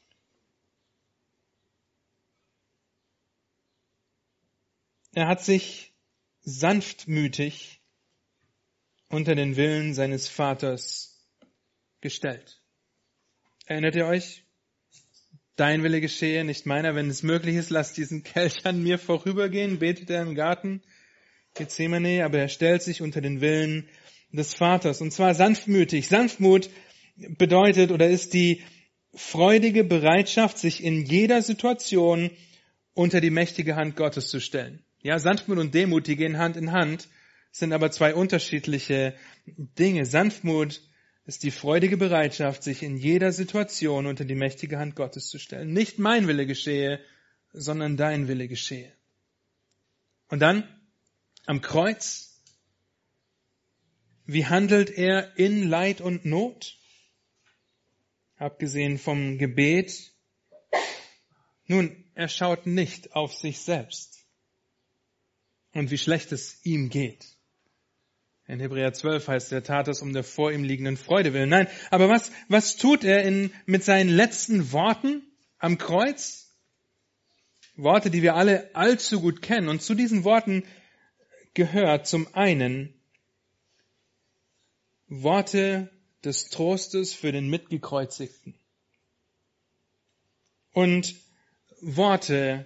Er hat sich sanftmütig unter den Willen seines Vaters gestellt. Erinnert ihr euch? Dein Wille geschehe, nicht meiner. Wenn es möglich ist, lass diesen Kelch an mir vorübergehen, betet er im Garten Gethsemane, aber er stellt sich unter den Willen des Vaters. Und zwar sanftmütig. Sanftmut bedeutet oder ist die freudige Bereitschaft, sich in jeder Situation unter die mächtige Hand Gottes zu stellen. Ja, Sanftmut und Demut, die gehen Hand in Hand, sind aber zwei unterschiedliche Dinge. Sanftmut ist die freudige Bereitschaft, sich in jeder Situation unter die mächtige Hand Gottes zu stellen. Nicht mein Wille geschehe, sondern dein Wille geschehe. Und dann am Kreuz, wie handelt er in Leid und Not? Abgesehen vom Gebet. Nun, er schaut nicht auf sich selbst und wie schlecht es ihm geht. In Hebräer zwölf heißt, er tat es um der vor ihm liegenden Freude willen. Nein, aber was, was tut er in, mit seinen letzten Worten am Kreuz? Worte, die wir alle allzu gut kennen. Und zu diesen Worten gehört zum einen Worte des Trostes für den Mitgekreuzigten und Worte,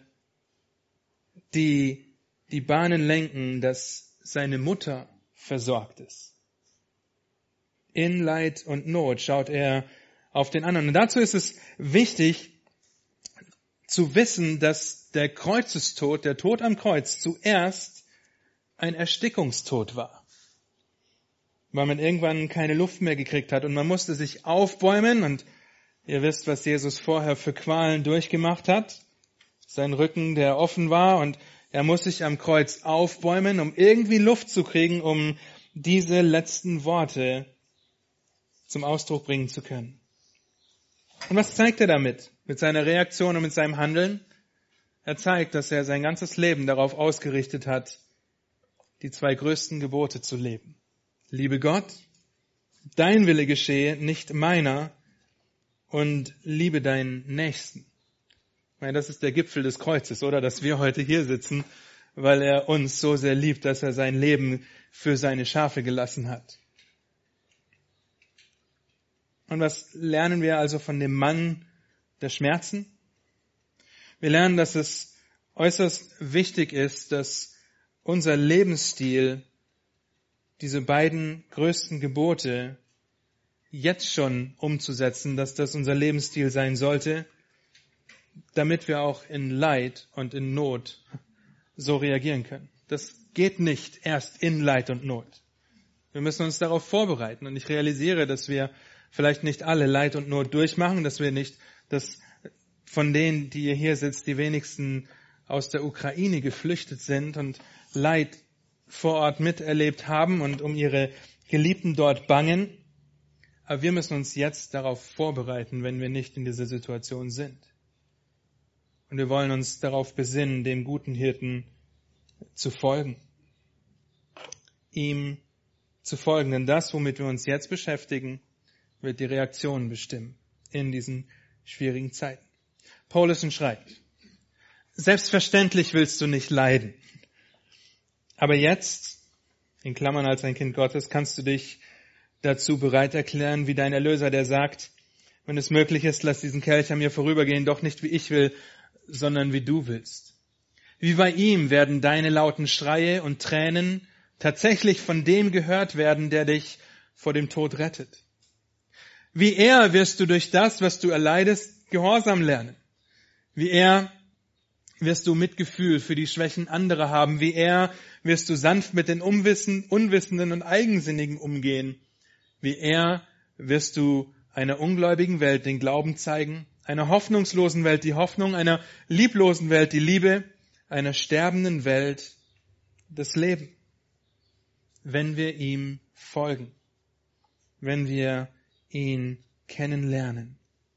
die die Bahnen lenken, dass seine Mutter versorgt ist. In Leid und Not schaut er auf den anderen. Und dazu ist es wichtig zu wissen, dass der Kreuzestod, der Tod am Kreuz, zuerst ein Erstickungstod war. Weil man irgendwann keine Luft mehr gekriegt hat und man musste sich aufbäumen und ihr wisst, was Jesus vorher für Qualen durchgemacht hat. Sein Rücken, der offen war und er muss sich am Kreuz aufbäumen, um irgendwie Luft zu kriegen, um diese letzten Worte zum Ausdruck bringen zu können. Und was zeigt er damit? Mit seiner Reaktion und mit seinem Handeln? Er zeigt, dass er sein ganzes Leben darauf ausgerichtet hat, die zwei größten Gebote zu leben. Liebe Gott, dein Wille geschehe, nicht meiner, und liebe deinen Nächsten. Ich meine, das ist der Gipfel des Kreuzes, oder? Dass wir heute hier sitzen, weil er uns so sehr liebt, dass er sein Leben für seine Schafe gelassen hat. Und was lernen wir also von dem Mann der Schmerzen? Wir lernen, dass es äußerst wichtig ist, dass unser Lebensstil diese beiden größten Gebote jetzt schon umzusetzen, dass das unser Lebensstil sein sollte, damit wir auch in Leid und in Not so reagieren können. Das geht nicht erst in Leid und Not. Wir müssen uns darauf vorbereiten. Und ich realisiere, dass wir vielleicht nicht alle Leid und Not durchmachen, dass wir nicht, dass von denen, die ihr hier sitzt, die wenigsten aus der Ukraine geflüchtet sind und Leid vor Ort miterlebt haben und um ihre Geliebten dort bangen. Aber wir müssen uns jetzt darauf vorbereiten, wenn wir nicht in dieser Situation sind. Und wir wollen uns darauf besinnen, dem guten Hirten zu folgen. Ihm zu folgen. Denn das, womit wir uns jetzt beschäftigen, wird die Reaktion bestimmen in diesen schwierigen Zeiten. Paulus schreibt, selbstverständlich willst du nicht leiden. Aber jetzt, in Klammern als ein Kind Gottes, kannst du dich dazu bereit erklären, wie dein Erlöser, der sagt, wenn es möglich ist, lass diesen Kelch an mir vorübergehen, doch nicht wie ich will, sondern wie du willst. Wie bei ihm werden deine lauten Schreie und Tränen tatsächlich von dem gehört werden, der dich vor dem Tod rettet. Wie er wirst du durch das, was du erleidest, Gehorsam lernen. Wie er wirst du Mitgefühl für die Schwächen anderer haben. Wie er wirst du sanft mit den Unwissen, Unwissenden und Eigensinnigen umgehen. Wie er wirst du einer ungläubigen Welt den Glauben zeigen, einer hoffnungslosen Welt die Hoffnung, einer lieblosen Welt die Liebe, einer sterbenden Welt das Leben. Wenn wir ihm folgen, wenn wir ihn kennenlernen.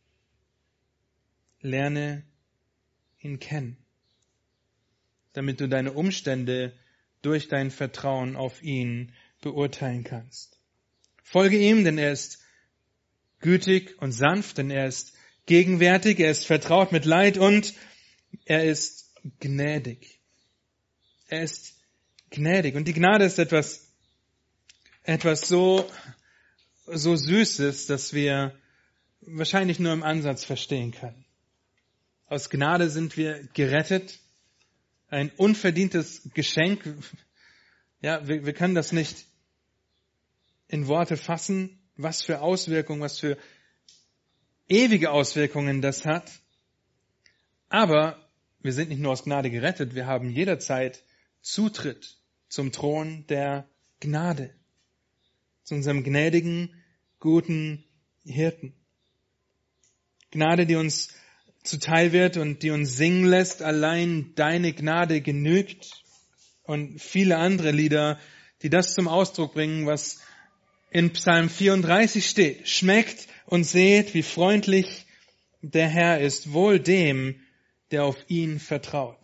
Lerne ihn kennen, damit du deine Umstände durch dein Vertrauen auf ihn beurteilen kannst. Folge ihm, denn er ist gütig und sanft, denn er ist gegenwärtig, er ist vertraut mit Leid und er ist gnädig. Er ist gnädig. Und die Gnade ist etwas, etwas so, so Süßes, dass wir wahrscheinlich nur im Ansatz verstehen können. Aus Gnade sind wir gerettet. Ein unverdientes Geschenk. Ja, wir, wir können das nicht in Worte fassen, was für Auswirkungen, was für ewige Auswirkungen das hat. Aber wir sind nicht nur aus Gnade gerettet, wir haben jederzeit Zutritt zum Thron der Gnade, zu unserem gnädigen, guten Hirten. Gnade, die uns zuteil wird und die uns singen lässt, allein deine Gnade genügt, und viele andere Lieder, die das zum Ausdruck bringen, was in Psalm vierunddreißig steht. Schmeckt und seht, wie freundlich der Herr ist, wohl dem, der auf ihn vertraut.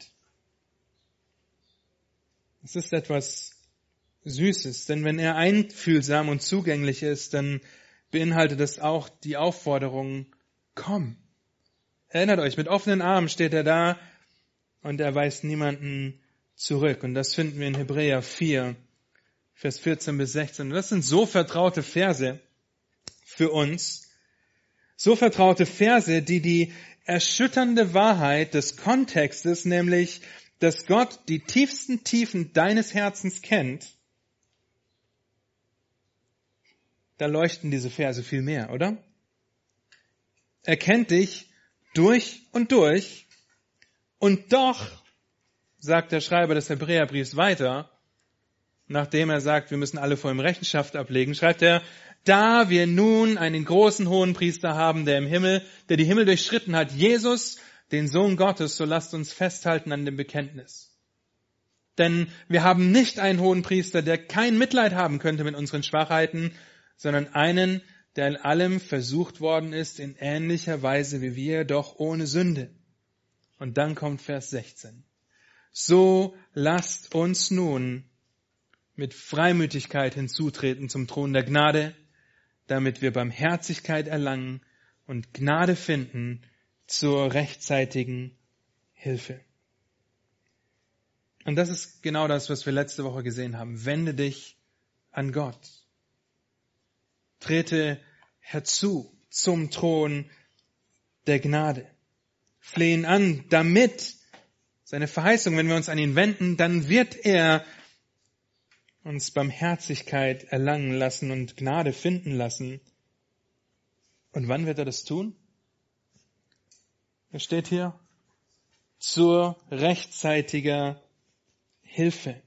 Es ist etwas Süßes, denn wenn er einfühlsam und zugänglich ist, dann beinhaltet es auch die Aufforderung, komm. Erinnert euch, mit offenen Armen steht er da und er weist niemanden zurück. Und das finden wir in Hebräer vier, Vers vierzehn bis sechzehn. Und das sind so vertraute Verse für uns, so vertraute Verse, die die erschütternde Wahrheit des Kontextes, nämlich, dass Gott die tiefsten Tiefen deines Herzens kennt, da leuchten diese Verse viel mehr, oder? Er kennt dich durch und durch, und doch, sagt der Schreiber des Hebräerbriefs weiter, nachdem er sagt, wir müssen alle vor ihm Rechenschaft ablegen, schreibt er, da wir nun einen großen Hohenpriester haben, der im Himmel, der die Himmel durchschritten hat, Jesus, den Sohn Gottes, so lasst uns festhalten an dem Bekenntnis. Denn wir haben nicht einen Hohenpriester, der kein Mitleid haben könnte mit unseren Schwachheiten, sondern einen, der in allem versucht worden ist, in ähnlicher Weise wie wir, doch ohne Sünde. Und dann kommt Vers sechzehn. So lasst uns nun mit Freimütigkeit hinzutreten zum Thron der Gnade, damit wir Barmherzigkeit erlangen und Gnade finden zur rechtzeitigen Hilfe. Und das ist genau das, was wir letzte Woche gesehen haben. Wende dich an Gott. Trete herzu zum Thron der Gnade. Flehe ihn an, damit seine Verheißung, wenn wir uns an ihn wenden, dann wird er uns Barmherzigkeit erlangen lassen und Gnade finden lassen. Und wann wird er das tun? Es steht hier, zur rechtzeitiger Hilfe.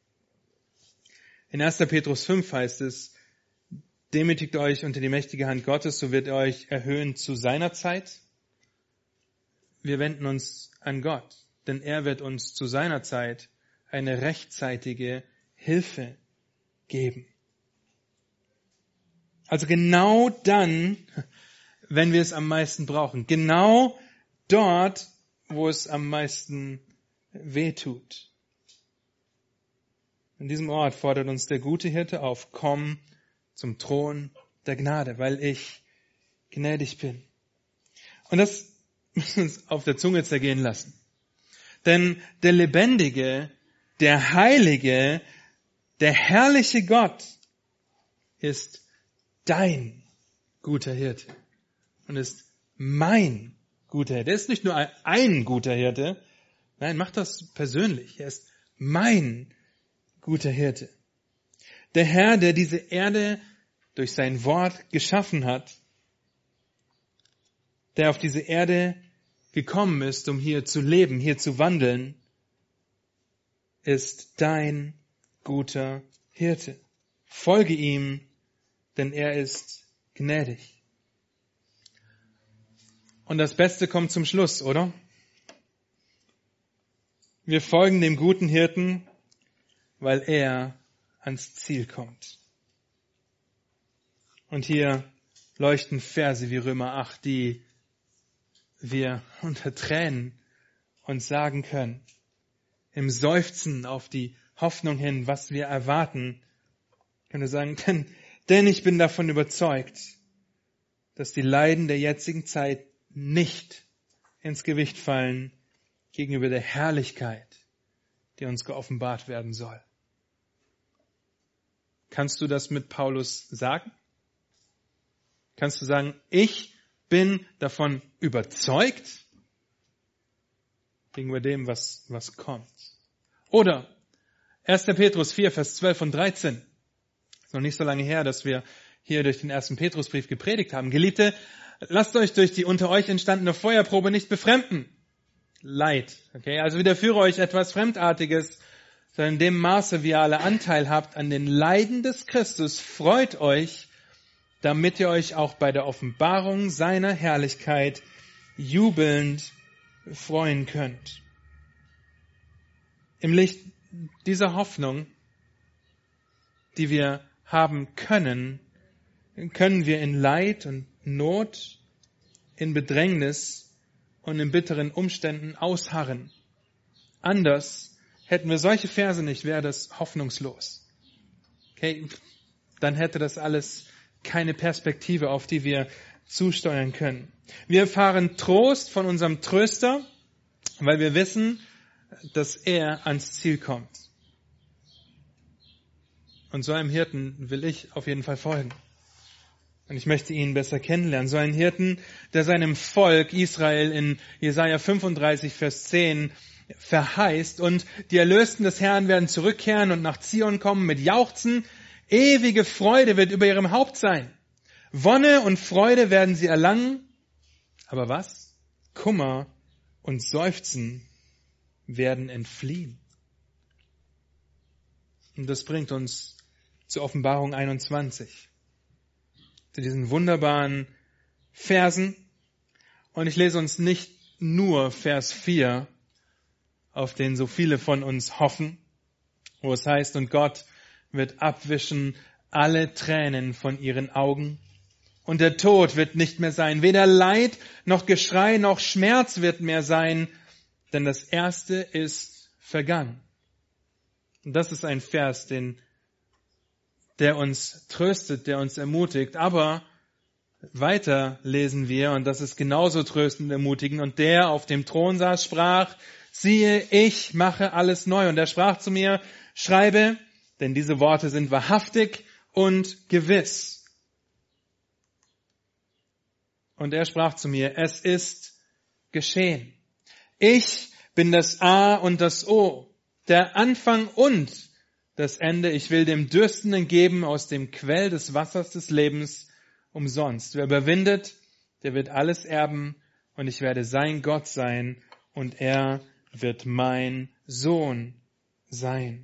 In erster Petrus fünf heißt es, demütigt euch unter die mächtige Hand Gottes, so wird er euch erhöhen zu seiner Zeit. Wir wenden uns an Gott, denn er wird uns zu seiner Zeit eine rechtzeitige Hilfe geben. Also genau dann, wenn wir es am meisten brauchen. Genau dort, wo es am meisten wehtut. An diesem Ort fordert uns der gute Hirte auf, komm zum Thron der Gnade, weil ich gnädig bin. Und das müssen wir uns auf der Zunge zergehen lassen. Denn der lebendige, der heilige, der herrliche Gott ist dein guter Hirte und ist mein guter Hirte. Er ist nicht nur ein guter Hirte, nein, mach das persönlich. Er ist mein guter Hirte. Der Herr, der diese Erde durch sein Wort geschaffen hat, der auf diese Erde gekommen ist, um hier zu leben, hier zu wandeln, ist dein guter Hirte. Folge ihm, denn er ist gnädig. Und das Beste kommt zum Schluss, oder? Wir folgen dem guten Hirten, weil er ans Ziel kommt. Und hier leuchten Verse wie Römer acht, die wir unter Tränen uns sagen können, im Seufzen auf die Hoffnung hin, was wir erwarten, können wir sagen, denn, denn ich bin davon überzeugt, dass die Leiden der jetzigen Zeit nicht ins Gewicht fallen gegenüber der Herrlichkeit, die uns geoffenbart werden soll. Kannst du das mit Paulus sagen? Kannst du sagen, ich bin davon überzeugt gegenüber dem, was, was kommt? Oder erster Petrus vier, Vers zwölf und dreizehn. Ist noch nicht so lange her, dass wir hier durch den ersten Petrusbrief gepredigt haben. Geliebte, lasst euch durch die unter euch entstandene Feuerprobe nicht befremden. Leid. Okay, also widerführe euch etwas Fremdartiges, sondern in dem Maße, wie ihr alle Anteil habt an den Leiden des Christus, freut euch, damit ihr euch auch bei der Offenbarung seiner Herrlichkeit jubelnd freuen könnt. Im Licht dieser Hoffnung, die wir haben können, können wir in Leid und Not, in Bedrängnis und in bitteren Umständen ausharren. Anders hätten wir solche Verse nicht, wäre das hoffnungslos. Okay, dann hätte das alles keine Perspektive, auf die wir zusteuern können. Wir erfahren Trost von unserem Tröster, weil wir wissen, dass er ans Ziel kommt. Und so einem Hirten will ich auf jeden Fall folgen. Und ich möchte ihn besser kennenlernen. So einen Hirten, der seinem Volk Israel in Jesaja fünfunddreißig, Vers zehn verheißt. Und die Erlösten des Herrn werden zurückkehren und nach Zion kommen mit Jauchzen. Ewige Freude wird über ihrem Haupt sein. Wonne und Freude werden sie erlangen. Aber was? Kummer und Seufzen werden entfliehen. Und das bringt uns zur Offenbarung einundzwanzig. Zu diesen wunderbaren Versen. Und ich lese uns nicht nur Vers vier, auf den so viele von uns hoffen, wo es heißt, und Gott wird abwischen alle Tränen von ihren Augen. Und der Tod wird nicht mehr sein. Weder Leid noch Geschrei noch Schmerz wird mehr sein, denn das Erste ist vergangen. Und das ist ein Vers, den, der uns tröstet, der uns ermutigt. Aber weiter lesen wir, und das ist genauso tröstend und ermutigend, und der auf dem Thron saß, sprach, siehe, ich mache alles neu. Und er sprach zu mir, schreibe, denn diese Worte sind wahrhaftig und gewiss. Und er sprach zu mir, es ist geschehen. Ich bin das A und das O, der Anfang und das Ende. Ich will dem Dürstenden geben aus dem Quell des Wassers des Lebens umsonst. Wer überwindet, der wird alles erben, und ich werde sein Gott sein und er wird mein Sohn sein.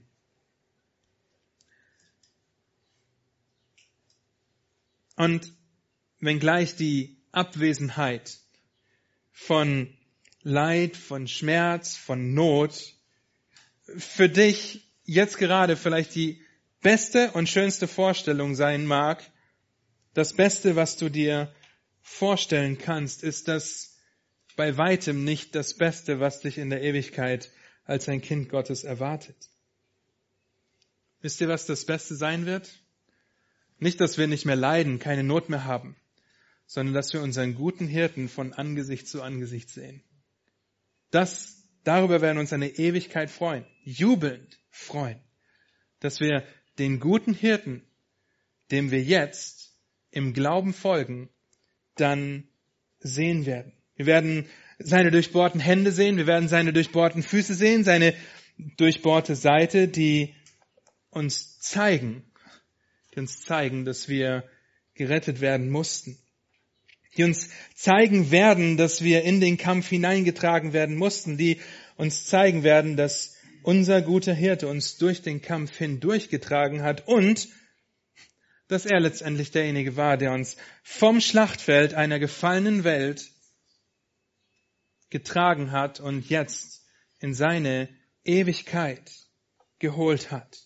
Und wenngleich die Abwesenheit von Leid, von Schmerz, von Not für dich jetzt gerade vielleicht die beste und schönste Vorstellung sein mag, das Beste, was du dir vorstellen kannst, ist das bei weitem nicht das Beste, was dich in der Ewigkeit als ein Kind Gottes erwartet. Wisst ihr, was das Beste sein wird? Nicht, dass wir nicht mehr leiden, keine Not mehr haben, sondern dass wir unseren guten Hirten von Angesicht zu Angesicht sehen. Das, darüber werden wir uns eine Ewigkeit freuen, jubelnd freuen, dass wir den guten Hirten, dem wir jetzt im Glauben folgen, dann sehen werden. Wir werden seine durchbohrten Hände sehen, wir werden seine durchbohrten Füße sehen, seine durchbohrte Seite, die uns zeigen, die uns zeigen, dass wir gerettet werden mussten. Die uns zeigen werden, dass wir in den Kampf hineingetragen werden mussten, die uns zeigen werden, dass unser guter Hirte uns durch den Kampf hindurchgetragen hat und dass er letztendlich derjenige war, der uns vom Schlachtfeld einer gefallenen Welt getragen hat und jetzt in seine Ewigkeit geholt hat.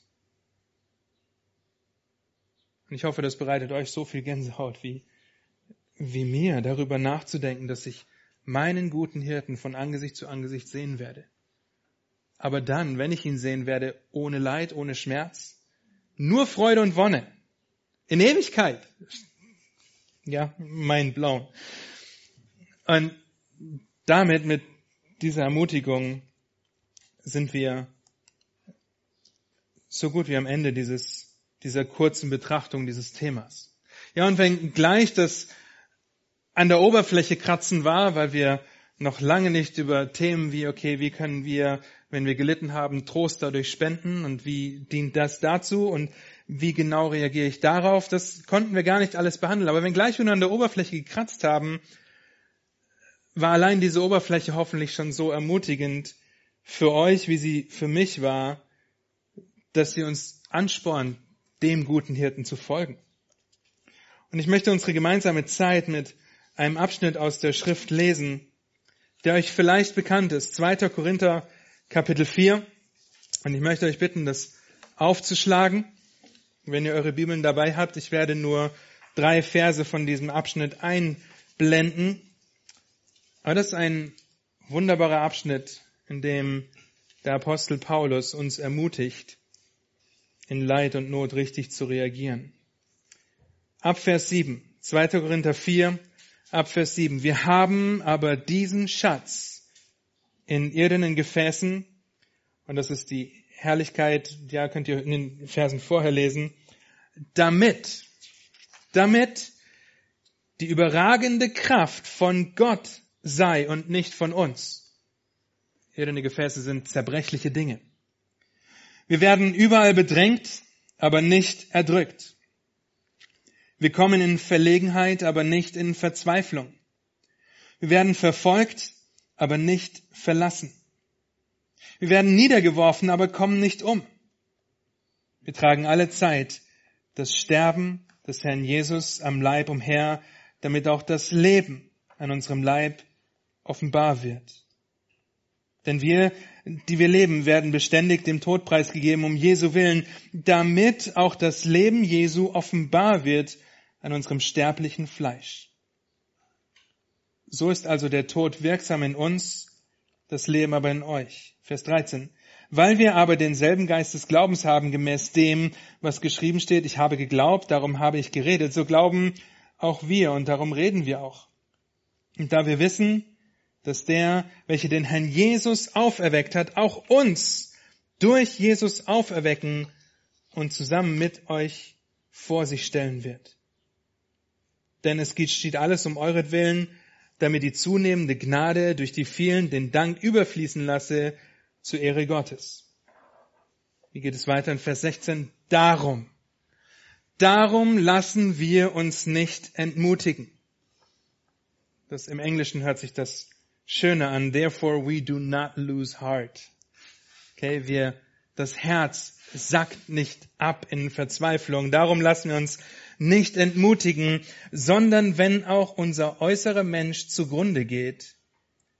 Und ich hoffe, das bereitet euch so viel Gänsehaut wie, wie mir, darüber nachzudenken, dass ich meinen guten Hirten von Angesicht zu Angesicht sehen werde. Aber dann, wenn ich ihn sehen werde, ohne Leid, ohne Schmerz, nur Freude und Wonne. In Ewigkeit. Ja, mind blown. Und damit, mit dieser Ermutigung, sind wir so gut wie am Ende dieses, dieser kurzen Betrachtung dieses Themas. Ja, und wenn gleich das an der Oberfläche kratzen war, weil wir noch lange nicht über Themen wie, okay, wie können wir, wenn wir gelitten haben, Trost dadurch spenden und wie dient das dazu und wie genau reagiere ich darauf, das konnten wir gar nicht alles behandeln. Aber wenn gleich wir nur an der Oberfläche gekratzt haben, war allein diese Oberfläche hoffentlich schon so ermutigend für euch, wie sie für mich war, dass sie uns anspornt, dem guten Hirten zu folgen. Und ich möchte unsere gemeinsame Zeit mit einem Abschnitt aus der Schrift lesen, der euch vielleicht bekannt ist. zweiter Korinther, Kapitel vier. Und ich möchte euch bitten, das aufzuschlagen. Wenn ihr eure Bibeln dabei habt, ich werde nur drei Verse von diesem Abschnitt einblenden. Aber das ist ein wunderbarer Abschnitt, in dem der Apostel Paulus uns ermutigt, in Leid und Not richtig zu reagieren. Ab Vers sieben, zweiter Korinther vier, ab Vers sieben. Wir haben aber diesen Schatz in irdenen Gefäßen, und das ist die Herrlichkeit, ja, könnt ihr in den Versen vorher lesen, damit, damit die überragende Kraft von Gott sei und nicht von uns. Irdene Gefäße sind zerbrechliche Dinge. Wir werden überall bedrängt, aber nicht erdrückt. Wir kommen in Verlegenheit, aber nicht in Verzweiflung. Wir werden verfolgt, aber nicht verlassen. Wir werden niedergeworfen, aber kommen nicht um. Wir tragen alle Zeit das Sterben des Herrn Jesus am Leib umher, damit auch das Leben an unserem Leib offenbar wird. Denn wir, die wir leben, werden beständig dem Tod preisgegeben um Jesu willen, damit auch das Leben Jesu offenbar wird an unserem sterblichen Fleisch. So ist also der Tod wirksam in uns, das Leben aber in euch. Vers dreizehn. Weil wir aber denselben Geist des Glaubens haben, gemäß dem, was geschrieben steht, ich habe geglaubt, darum habe ich geredet, so glauben auch wir und darum reden wir auch. Und da wir wissen, dass der, welcher den Herrn Jesus auferweckt hat, auch uns durch Jesus auferwecken und zusammen mit euch vor sich stellen wird. Denn es geschieht alles um euretwillen, damit die zunehmende Gnade durch die vielen den Dank überfließen lasse zur Ehre Gottes. Wie geht es weiter in Vers sechzehn? Darum, darum lassen wir uns nicht entmutigen. Das im Englischen hört sich das schöner an. Therefore we do not lose heart. Okay, wir, das Herz sackt nicht ab in Verzweiflung. Darum lassen wir uns nicht entmutigen, sondern wenn auch unser äußerer Mensch zugrunde geht,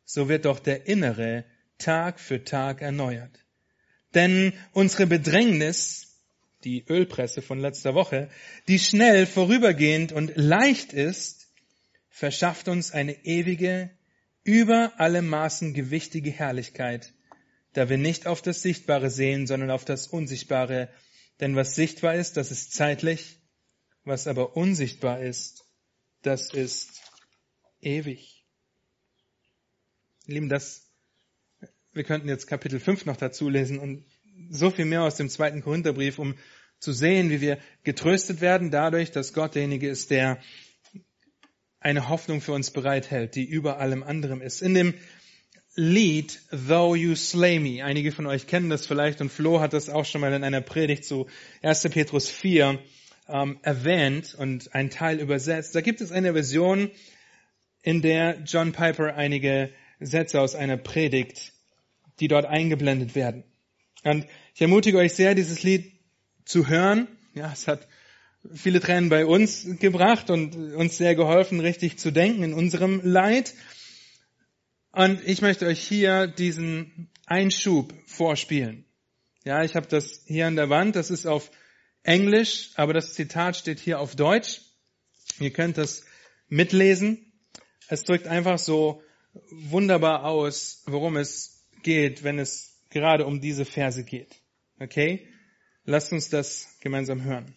so wird doch der innere Tag für Tag erneuert. Denn unsere Bedrängnis, die Ölpresse von letzter Woche, die schnell vorübergehend und leicht ist, verschafft uns eine ewige, über alle Maßen gewichtige Herrlichkeit, da wir nicht auf das Sichtbare sehen, sondern auf das Unsichtbare. Denn was sichtbar ist, das ist zeitlich, was aber unsichtbar ist, das ist ewig. Lieben, das, wir könnten jetzt Kapitel fünf noch dazu lesen und so viel mehr aus dem zweiten Korintherbrief, um zu sehen, wie wir getröstet werden dadurch, dass Gott derjenige ist, der eine Hoffnung für uns bereithält, die über allem anderen ist. In dem Lied Though You Slay Me, einige von euch kennen das vielleicht und Flo hat das auch schon mal in einer Predigt zu erster Petrus vier ähm, erwähnt und einen Teil übersetzt. Da gibt es eine Version, in der John Piper einige Sätze aus einer Predigt, die dort eingeblendet werden. Und ich ermutige euch sehr, dieses Lied zu hören. Ja, es hat viele Tränen bei uns gebracht und uns sehr geholfen, richtig zu denken in unserem Leid. Und ich möchte euch hier diesen Einschub vorspielen. Ja, ich habe das hier an der Wand, das ist auf Englisch, aber das Zitat steht hier auf Deutsch. Ihr könnt das mitlesen. Es drückt einfach so wunderbar aus, worum es geht, wenn es gerade um diese Verse geht. Okay? Lasst uns das gemeinsam hören.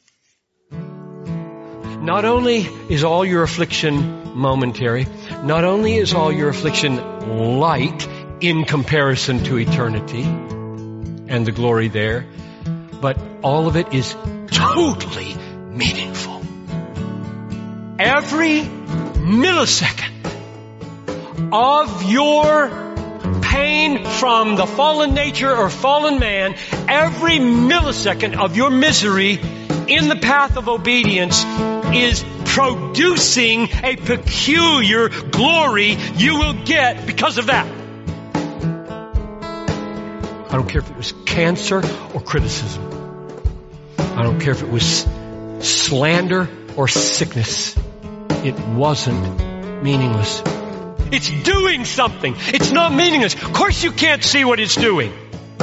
Not only is all your affliction momentary, not only is all your affliction light in comparison to eternity and the glory there, but all of it is totally meaningful. Every millisecond of your pain from the fallen nature or fallen man, every millisecond of your misery in the path of obedience is producing a peculiar glory you will get because of that. I don't care if it was cancer or criticism. I don't care if it was slander or sickness. It wasn't meaningless. It's doing something. It's not meaningless. Of course you can't see what it's doing.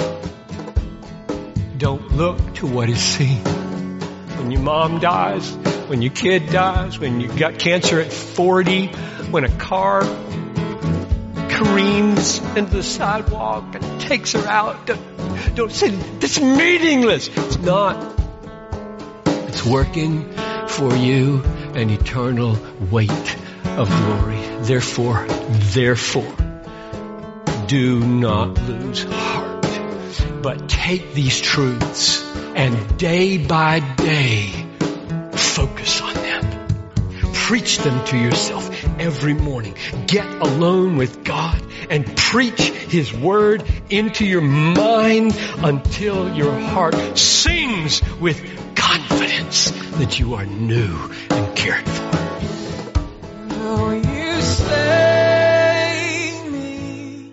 Don't look to what is seen. When your mom dies, when your kid dies, when you got cancer at forty, when a car careens into the sidewalk and takes her out, don't, don't say, it's meaningless. It's not. It's working for you an eternal weight of glory. Therefore, therefore, do not lose heart, but take these truths and day by day, focus on them. Preach them to yourself every morning. Get alone with God and preach His Word into your mind until your heart sings with confidence that you are new and cared for. Oh, you slay me.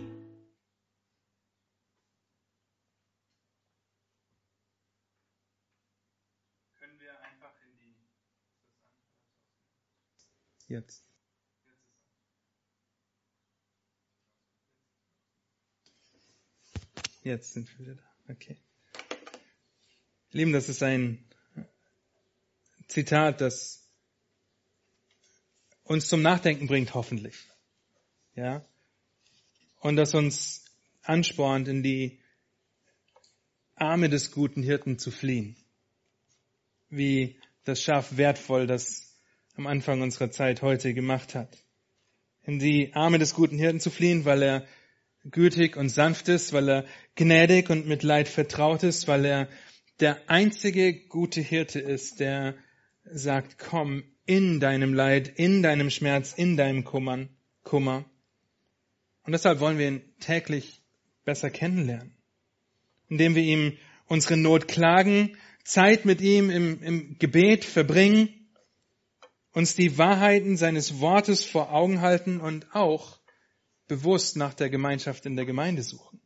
Jetzt. Jetzt sind wir wieder da. Okay. Lieben, das ist ein Zitat, das uns zum Nachdenken bringt, hoffentlich. Ja. Und das uns anspornt, in die Arme des guten Hirten zu fliehen. Wie das Schaf wertvoll das am Anfang unserer Zeit heute gemacht hat. In die Arme des guten Hirten zu fliehen, weil er gütig und sanft ist, weil er gnädig und mit Leid vertraut ist, weil er der einzige gute Hirte ist, der sagt, komm in deinem Leid, in deinem Schmerz, in deinem Kummer. Kummer. Und deshalb wollen wir ihn täglich besser kennenlernen, indem wir ihm unsere Not klagen, Zeit mit ihm im, im Gebet verbringen, uns die Wahrheiten seines Wortes vor Augen halten und auch bewusst nach der Gemeinschaft in der Gemeinde suchen.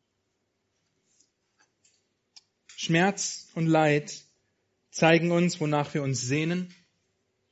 Schmerz und Leid zeigen uns, wonach wir uns sehnen,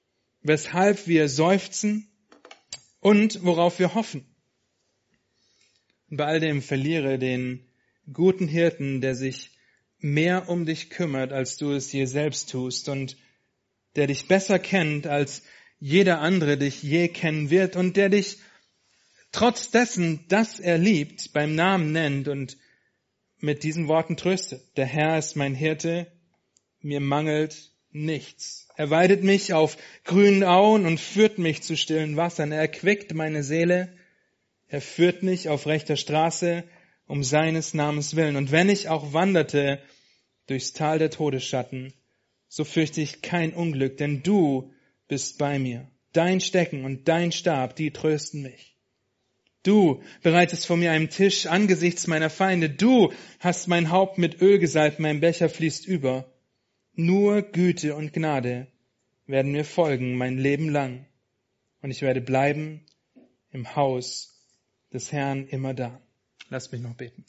weshalb wir seufzen und worauf wir hoffen. und bei all dem verliere den guten Hirten, der sich mehr um dich kümmert, als du es je selbst tust und der dich besser kennt, als jeder andere dich je kennen wird und der dich trotz dessen, dass er liebt, beim Namen nennt und mit diesen Worten tröstet. Der Herr ist mein Hirte, mir mangelt nichts. Er weidet mich auf grünen Auen und führt mich zu stillen Wassern. Er erquickt meine Seele. Er führt mich auf rechter Straße um seines Namens willen. Und wenn ich auch wanderte durchs Tal der Todesschatten, so fürchte ich kein Unglück, denn du bist bei mir. Dein Stecken und dein Stab, die trösten mich. Du bereitest vor mir einen Tisch angesichts meiner Feinde. Du hast mein Haupt mit Öl gesalbt, mein Becher fließt über. Nur Güte und Gnade werden mir folgen mein Leben lang. Und ich werde bleiben im Haus des Herrn immer da. Lass mich noch beten.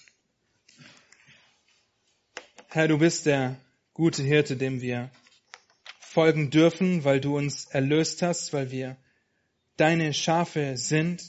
Herr, du bist der gute Hirte, dem wir folgen dürfen, weil du uns erlöst hast, weil wir deine Schafe sind.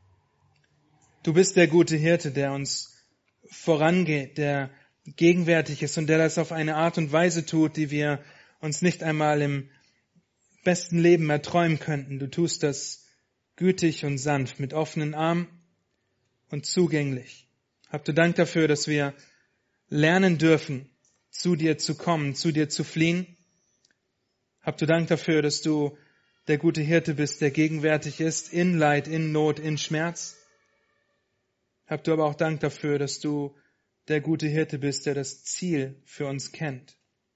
Du bist der gute Hirte, der uns vorangeht, der gegenwärtig ist und der das auf eine Art und Weise tut, die wir uns nicht einmal im besten Leben erträumen könnten. Du tust das gütig und sanft, mit offenen Armen und zugänglich. Hab du Dank dafür, dass wir lernen dürfen, zu dir zu kommen, zu dir zu fliehen. Hab du Dank dafür, dass du der gute Hirte bist, der gegenwärtig ist, in Leid, in Not, in Schmerz. Hab du aber auch Dank dafür, dass du der gute Hirte bist, der das Ziel für uns kennt,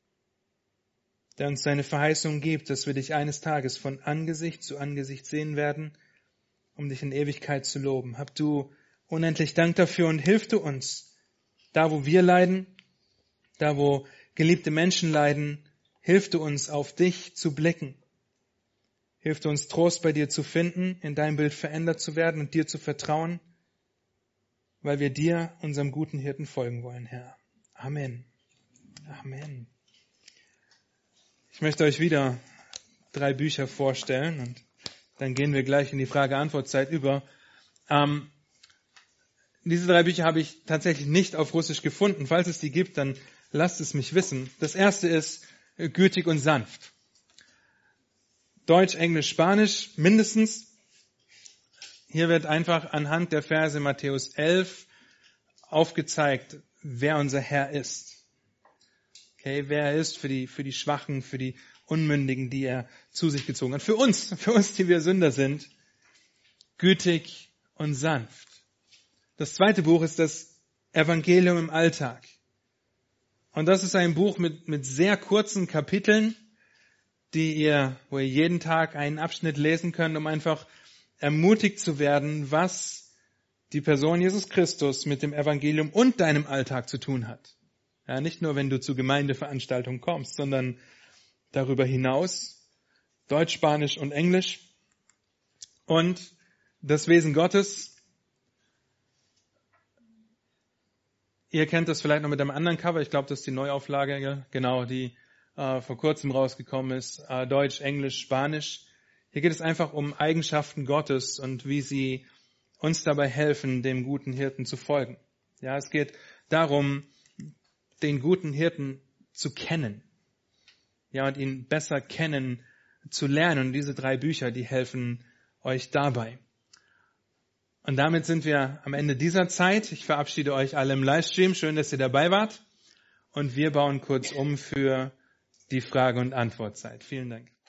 der uns seine Verheißung gibt, dass wir dich eines Tages von Angesicht zu Angesicht sehen werden, um dich in Ewigkeit zu loben. Hab du unendlich Dank dafür und hilf du uns, da wo wir leiden, da wo geliebte Menschen leiden, hilf du uns, auf dich zu blicken. Hilf du uns, Trost bei dir zu finden, in deinem Bild verändert zu werden und dir zu vertrauen, weil wir dir, unserem guten Hirten, folgen wollen, Herr. Amen. Amen. Ich möchte euch wieder drei Bücher vorstellen und dann gehen wir gleich in die Frage-Antwort-Zeit über. Ähm, diese drei Bücher habe ich tatsächlich nicht auf Russisch gefunden. Falls es die gibt, dann lasst es mich wissen. Das erste ist Gütig und sanft. Deutsch, Englisch, Spanisch mindestens. Hier wird einfach anhand der Verse Matthäus elf aufgezeigt, wer unser Herr ist. Okay, wer er ist für die, für die Schwachen, für die Unmündigen, die er zu sich gezogen hat. Für uns, für uns, die wir Sünder sind. Gütig und sanft. Das zweite Buch ist das Evangelium im Alltag. Und das ist ein Buch mit, mit sehr kurzen Kapiteln, die ihr, wo ihr jeden Tag einen Abschnitt lesen könnt, um einfach ermutigt zu werden, was die Person Jesus Christus mit dem Evangelium und deinem Alltag zu tun hat. Ja, nicht nur, wenn du zu Gemeindeveranstaltungen kommst, sondern darüber hinaus, Deutsch, Spanisch und Englisch. Und das Wesen Gottes. Ihr kennt das vielleicht noch mit einem anderen Cover. Ich glaube, das ist die Neuauflage, genau, die äh, vor kurzem rausgekommen ist. Äh, Deutsch, Englisch, Spanisch. Hier geht es einfach um Eigenschaften Gottes und wie sie uns dabei helfen, dem guten Hirten zu folgen. Ja, es geht darum, den guten Hirten zu kennen. Ja, und ihn besser kennen zu lernen. Und diese drei Bücher, die helfen euch dabei. Und damit sind wir am Ende dieser Zeit. Ich verabschiede euch alle im Livestream. Schön, dass ihr dabei wart. Und wir bauen kurz um für die Frage- und Antwortzeit. Vielen Dank.